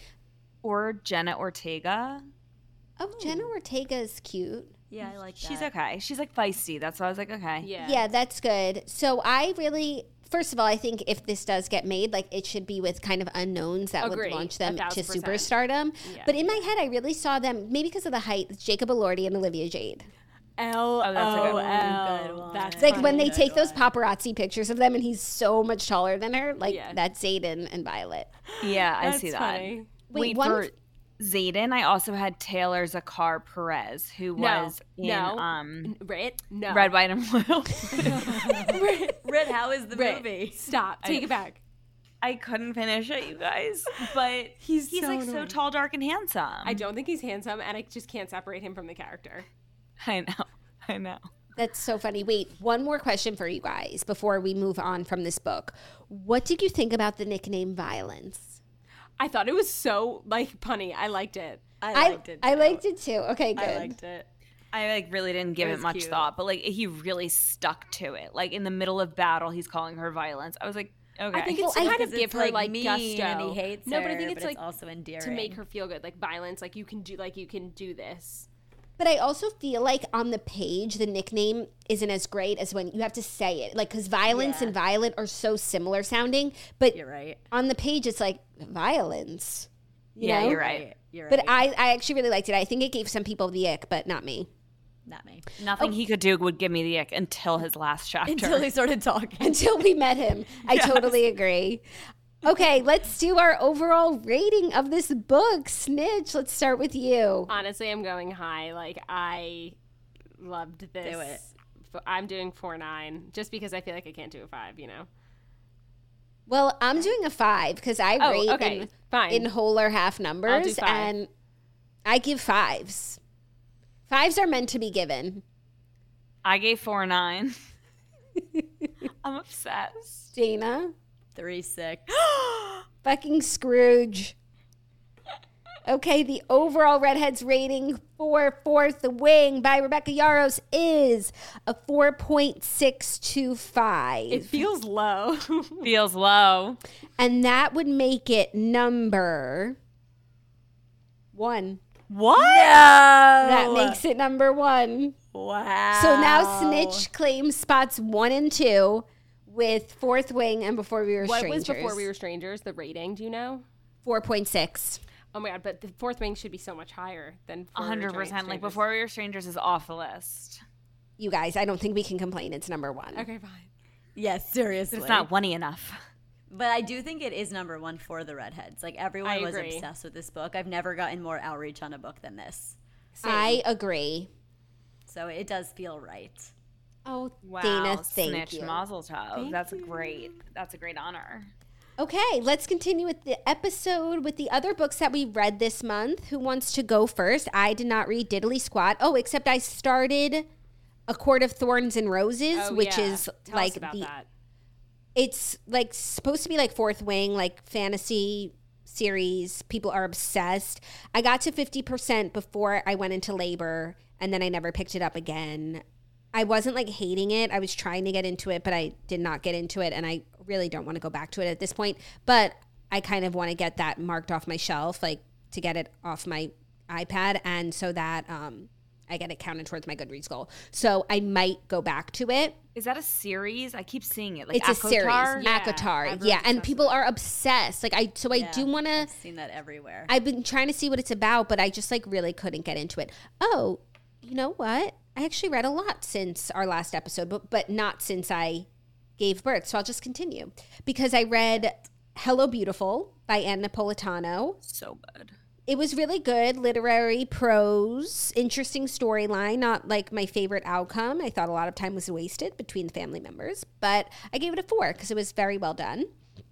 or Jenna Ortega. Oh, Jenna Ortega is cute. Yeah, I like that. She's okay. She's like feisty. That's why I was like, okay. Yeah. Yeah, that's good. So I really, first of all, I think if this does get made, like it should be with kind of unknowns that Agree. would launch A them to thousand percent. superstardom. Yeah. But in my head, I really saw them maybe because of the height. It's Jacob Elordi and Olivia Jade. L Oh, that's a good O one. L. Good one. That's It's like funny. when they take those paparazzi pictures of them, and he's so much taller than her. Like Yeah. that's Xaden and Violet. Yeah, I That's see that. funny. Wait, Wait, one for f- Xaden, I also had Taylor Zakar Perez, who No, was in no. um, Rit? No. Red, White, and Blue. Red, how is the Rit. movie? Stop. Take it back. I couldn't finish it, you guys. But He's he's so like so annoying. tall, dark, and handsome. I don't think he's handsome, and I just can't separate him from the character. I know. I know. That's so funny. Wait, one more question for you guys before we move on from this book. What did you think about the nickname Violence? I thought it was so like punny. I liked it. I I liked it. I too. liked it too. Okay, good. I liked it. I like really didn't give It it, was much cute. thought, but like he really stuck to it. Like in the middle of battle, he's calling her violence. I was like, okay. I think Well, it's I- to kind of Because give it's, her like, like mean gusto. and he hates no, but I her, think but it's it's like also endearing. to make her feel good, like violence. Like you can do, like you can do this. But I also feel like on the page, the nickname isn't as great as when you have to say it. Like, because violence Yeah. and violent are so similar sounding. But You're right. on the page, it's like violence. You Yeah, know? you're right. You're But right. I, I actually really liked it. I think it gave some people the ick, but not me. Not me. Nothing he could do would give me the ick until his last chapter. Until he started talking. Until we met him. I totally agree. Okay, let's do our overall rating of this book. Snitch, let's start with you. Honestly, I'm going high. Like I loved this. Do it. F- I'm doing four nine just because I feel like I can't do a five. You know. Well, I'm doing a five because I Oh, rate okay. in, Fine. in whole or half numbers. five. And I give fives. Fives are meant to be given. I gave four nine. I'm obsessed. Dana, Three six. fucking Scrooge. Okay, the overall Redheads rating for Fourth Wing by Rebecca Yarros is a four point six two five. It feels low. Feels low. And that would make it number one. What? That makes it number one. Wow. So now Snitch claims spots one and two with Fourth Wing and Before We Were what Strangers. was before we were strangers? The rating? Do you know? four point six. Oh my god! But the fourth wing should be so much higher than Before We Were hundred percent. Like Strangers. Before We Were Strangers is off the list. You guys, I don't think we can complain. It's number one. Okay, fine. Yes, seriously. It's not one-y enough. But I do think it is number one for the Redheads. Like everyone I was agree. obsessed with this book. I've never gotten more outreach on a book than this. I agree. So it does feel right. Oh, Wow. Dana, thank Snitch you. Mazel Tov. That's great. That's a great honor. Okay, let's continue with the episode with the other books that we read this month. Who wants to go first? I did not read Diddly Squat. Oh, except I started A Court of Thorns and Roses, Oh, which yeah. is Tell like us about the that. it's like supposed to be like Fourth Wing, like fantasy series. People are obsessed. I got to fifty percent before I went into labor, and then I never picked it up again. I wasn't like hating it. I was trying to get into it, but I did not get into it, and I really don't want to go back to it at this point. But I kind of want to get that marked off my shelf, like to get it off my iPad, and so that um, I get it counted towards my Goodreads goal. So I might go back to it. Is that a series? I keep seeing it. Like It's a series, Akotar? Yeah, Akatar, everyone's yeah, and obsessed people with it. are obsessed. Like I, so I Yeah, do want to. I've seen that everywhere. I've been trying to see what it's about, but I just like really couldn't get into it. Oh, you know what? I actually read a lot since our last episode, but but not since I gave birth. So I'll just continue because I read Hello Beautiful by Ann Napolitano. So good. It was really good, literary prose, interesting storyline, not like my favorite outcome. I thought a lot of time was wasted between the family members, but I gave it a four because it was very well done.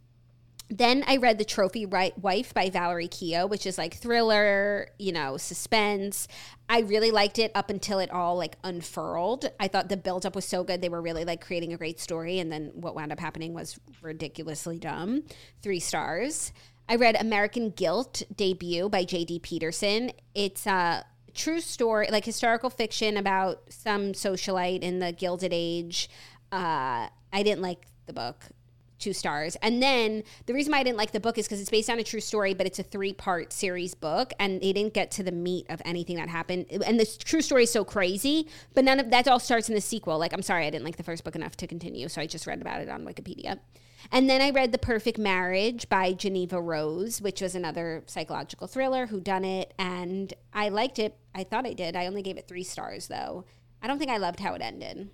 Then I read The Trophy Ri- Wife by Valerie Keough, which is like thriller, you know, suspense. I really liked it up until it all like unfurled. I thought the buildup was so good. They were really like creating a great story. And then what wound up happening was ridiculously dumb. Three stars. I read American Guilt Debut by J D Peterson. It's a true story, like historical fiction about some socialite in the Gilded Age. Uh, I didn't like the book. Two stars. And then the reason why I didn't like the book is because it's based on a true story, but it's a three-part series book, and they didn't get to the meat of anything that happened. And the true story is so crazy, but none of that all starts in the sequel. Like, I'm sorry, I didn't like the first book enough to continue, so I just read about it on Wikipedia. And then I read The Perfect Marriage by Geneva Rose, which was another psychological thriller, whodunit, and I liked it. I thought I did. I only gave it three stars, though. I don't think I loved how it ended.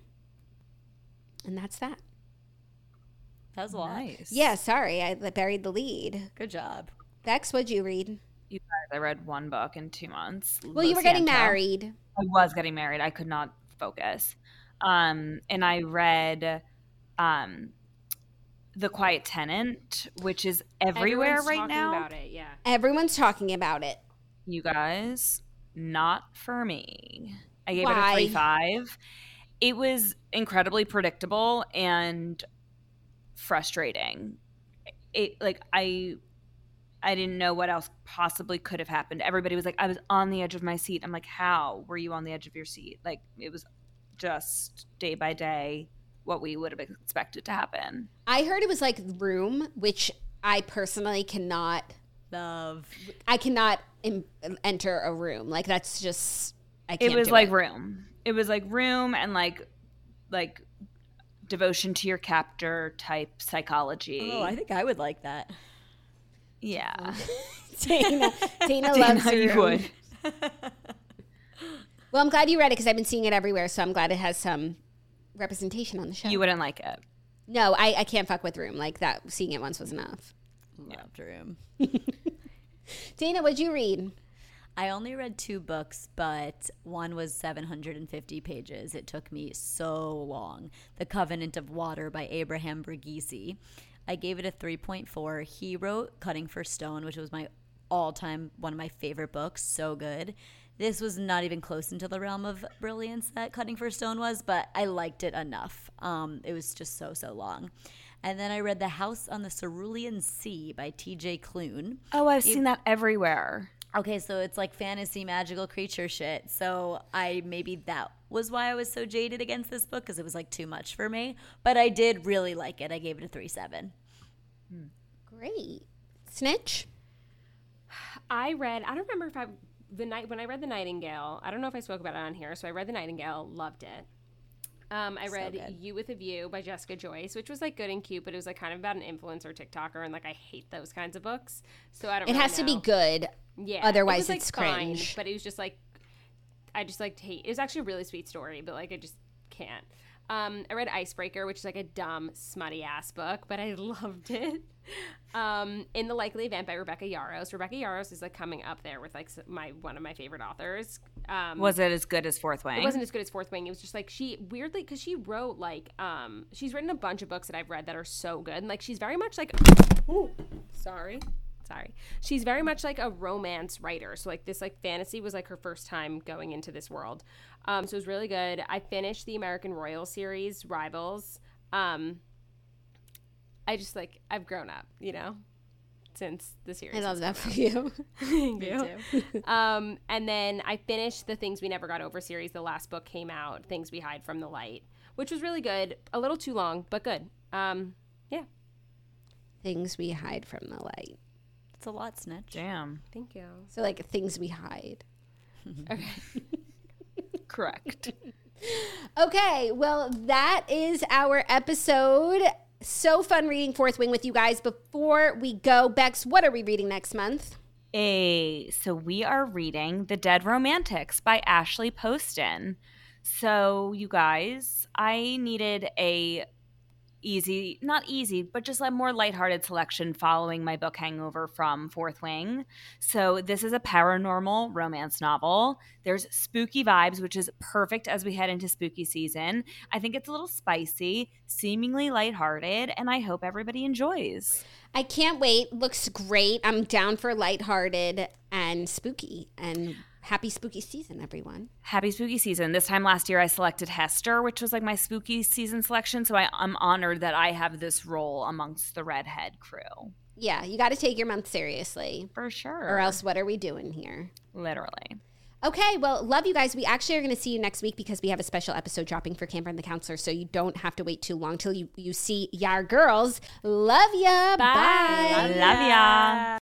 And that's that. That was a lot. Nice. Yeah, sorry, I buried the lead. Good job. Bex, what'd you read? You guys, I read one book in two months. Well, you were getting Santo. married. I was getting married. I could not focus. Um, and I read um, The Quiet Tenant, which is everywhere Everyone's right talking now. about it, yeah. Everyone's talking about it. You guys, not for me. I gave Why? it a three five. It was incredibly predictable and frustrating. It like I I didn't know what else possibly could have happened. Everybody was like, I was on the edge of my seat. I'm like, how were you on the edge of your seat? Like, it was just day by day what we would have expected to happen. I heard it was like Room, which I personally cannot. Love. I cannot Im- enter a room. Like that's just. I It can't. was do like it. Room. It was like Room and like like devotion to your captor type psychology. Oh, I think I would like that. Yeah. Dana, Dana Dana, loves the you Room. would. Well, I'm glad you read it because I've been seeing it everywhere. So I'm glad it has some representation on the show. You wouldn't like it. No, I, I can't fuck with Room. Like that. Seeing it once was enough. Loved Room. Dana, what'd you read? I only read two books, but one was seven hundred fifty pages. It took me so long. The Covenant of Water by Abraham Verghese. I gave it a three point four. He wrote Cutting for Stone, which was my all-time, one of my favorite books. So good. This was not even close into the realm of brilliance that Cutting for Stone was, but I liked it enough. Um, it was just so, so long. And then I read The House on the Cerulean Sea by T J Klune. Oh, I've seen that everywhere. Okay, so it's like fantasy magical creature shit. So I maybe that was why I was so jaded against this book because it was like too much for me. But I did really like it. I gave it a three seven. Great. Snitch. I read, I don't remember if I, the night when I read The Nightingale, I don't know if I spoke about it on here. So I read The Nightingale, loved it. Um, I read good. You with a View by Jessica Joyce, which was like good and cute, but it was like kind of about an influencer TikToker, and like I hate those kinds of books. So I don't. It really has to be know. good. Yeah. Otherwise it was, like, it's fine, cringe. but it was just like, I just like hate. It was actually a really sweet story, but like I just can't. Um, I read Icebreaker, which is like a dumb, smutty ass book, but I loved it. Um, In the Likely Event by Rebecca Yarros. Rebecca Yarros is like coming up there with like my one of my favorite authors. Um, Was it as good as Fourth Wing? It wasn't as good as Fourth Wing. It was just like she weirdly because she wrote like um she's written a bunch of books that I've read that are so good. And like she's very much like ooh, sorry. Sorry. She's very much like a romance writer. So like this like fantasy was like her first time going into this world. Um so it was really good. I finished the American Royal series, Rivals. Um I just like I've grown up, you know, since the series. I love that for you. Thank you. um, and then I finished the Things We Never Got Over series. The last book came out, Things We Hide from the Light, which was really good. A little too long, but good. Um, yeah. Things We Hide from the Light. It's a lot, Snitch. Damn. Thank you. So like things we hide. Okay. Correct. Okay, well, that is our episode. So fun reading Fourth Wing with you guys. Before we go, Bex, what are we reading next month? A, so we are reading The Dead Romantics by Ashley Poston. So you guys, I needed a easy, not easy, but just a more lighthearted selection following my book hangover from Fourth Wing. So this is a paranormal romance novel. There's spooky vibes, which is perfect as we head into spooky season. I think it's a little spicy, seemingly lighthearted, and I hope everybody enjoys. I can't wait. Looks great. I'm down for lighthearted and spooky. And happy spooky season, everyone. Happy spooky season. This time last year I selected Hester, which was like my spooky season selection. So I, I'm honored that I have this role amongst the redhead crew. Yeah, you got to take your month seriously. For sure. Or else what are we doing here? Literally. Okay, well, love you guys. We actually are going to see you next week because we have a special episode dropping for Camper and the Counselor, so you don't have to wait too long till you, you see Yar Girls. Love ya. Bye. Bye. Love ya.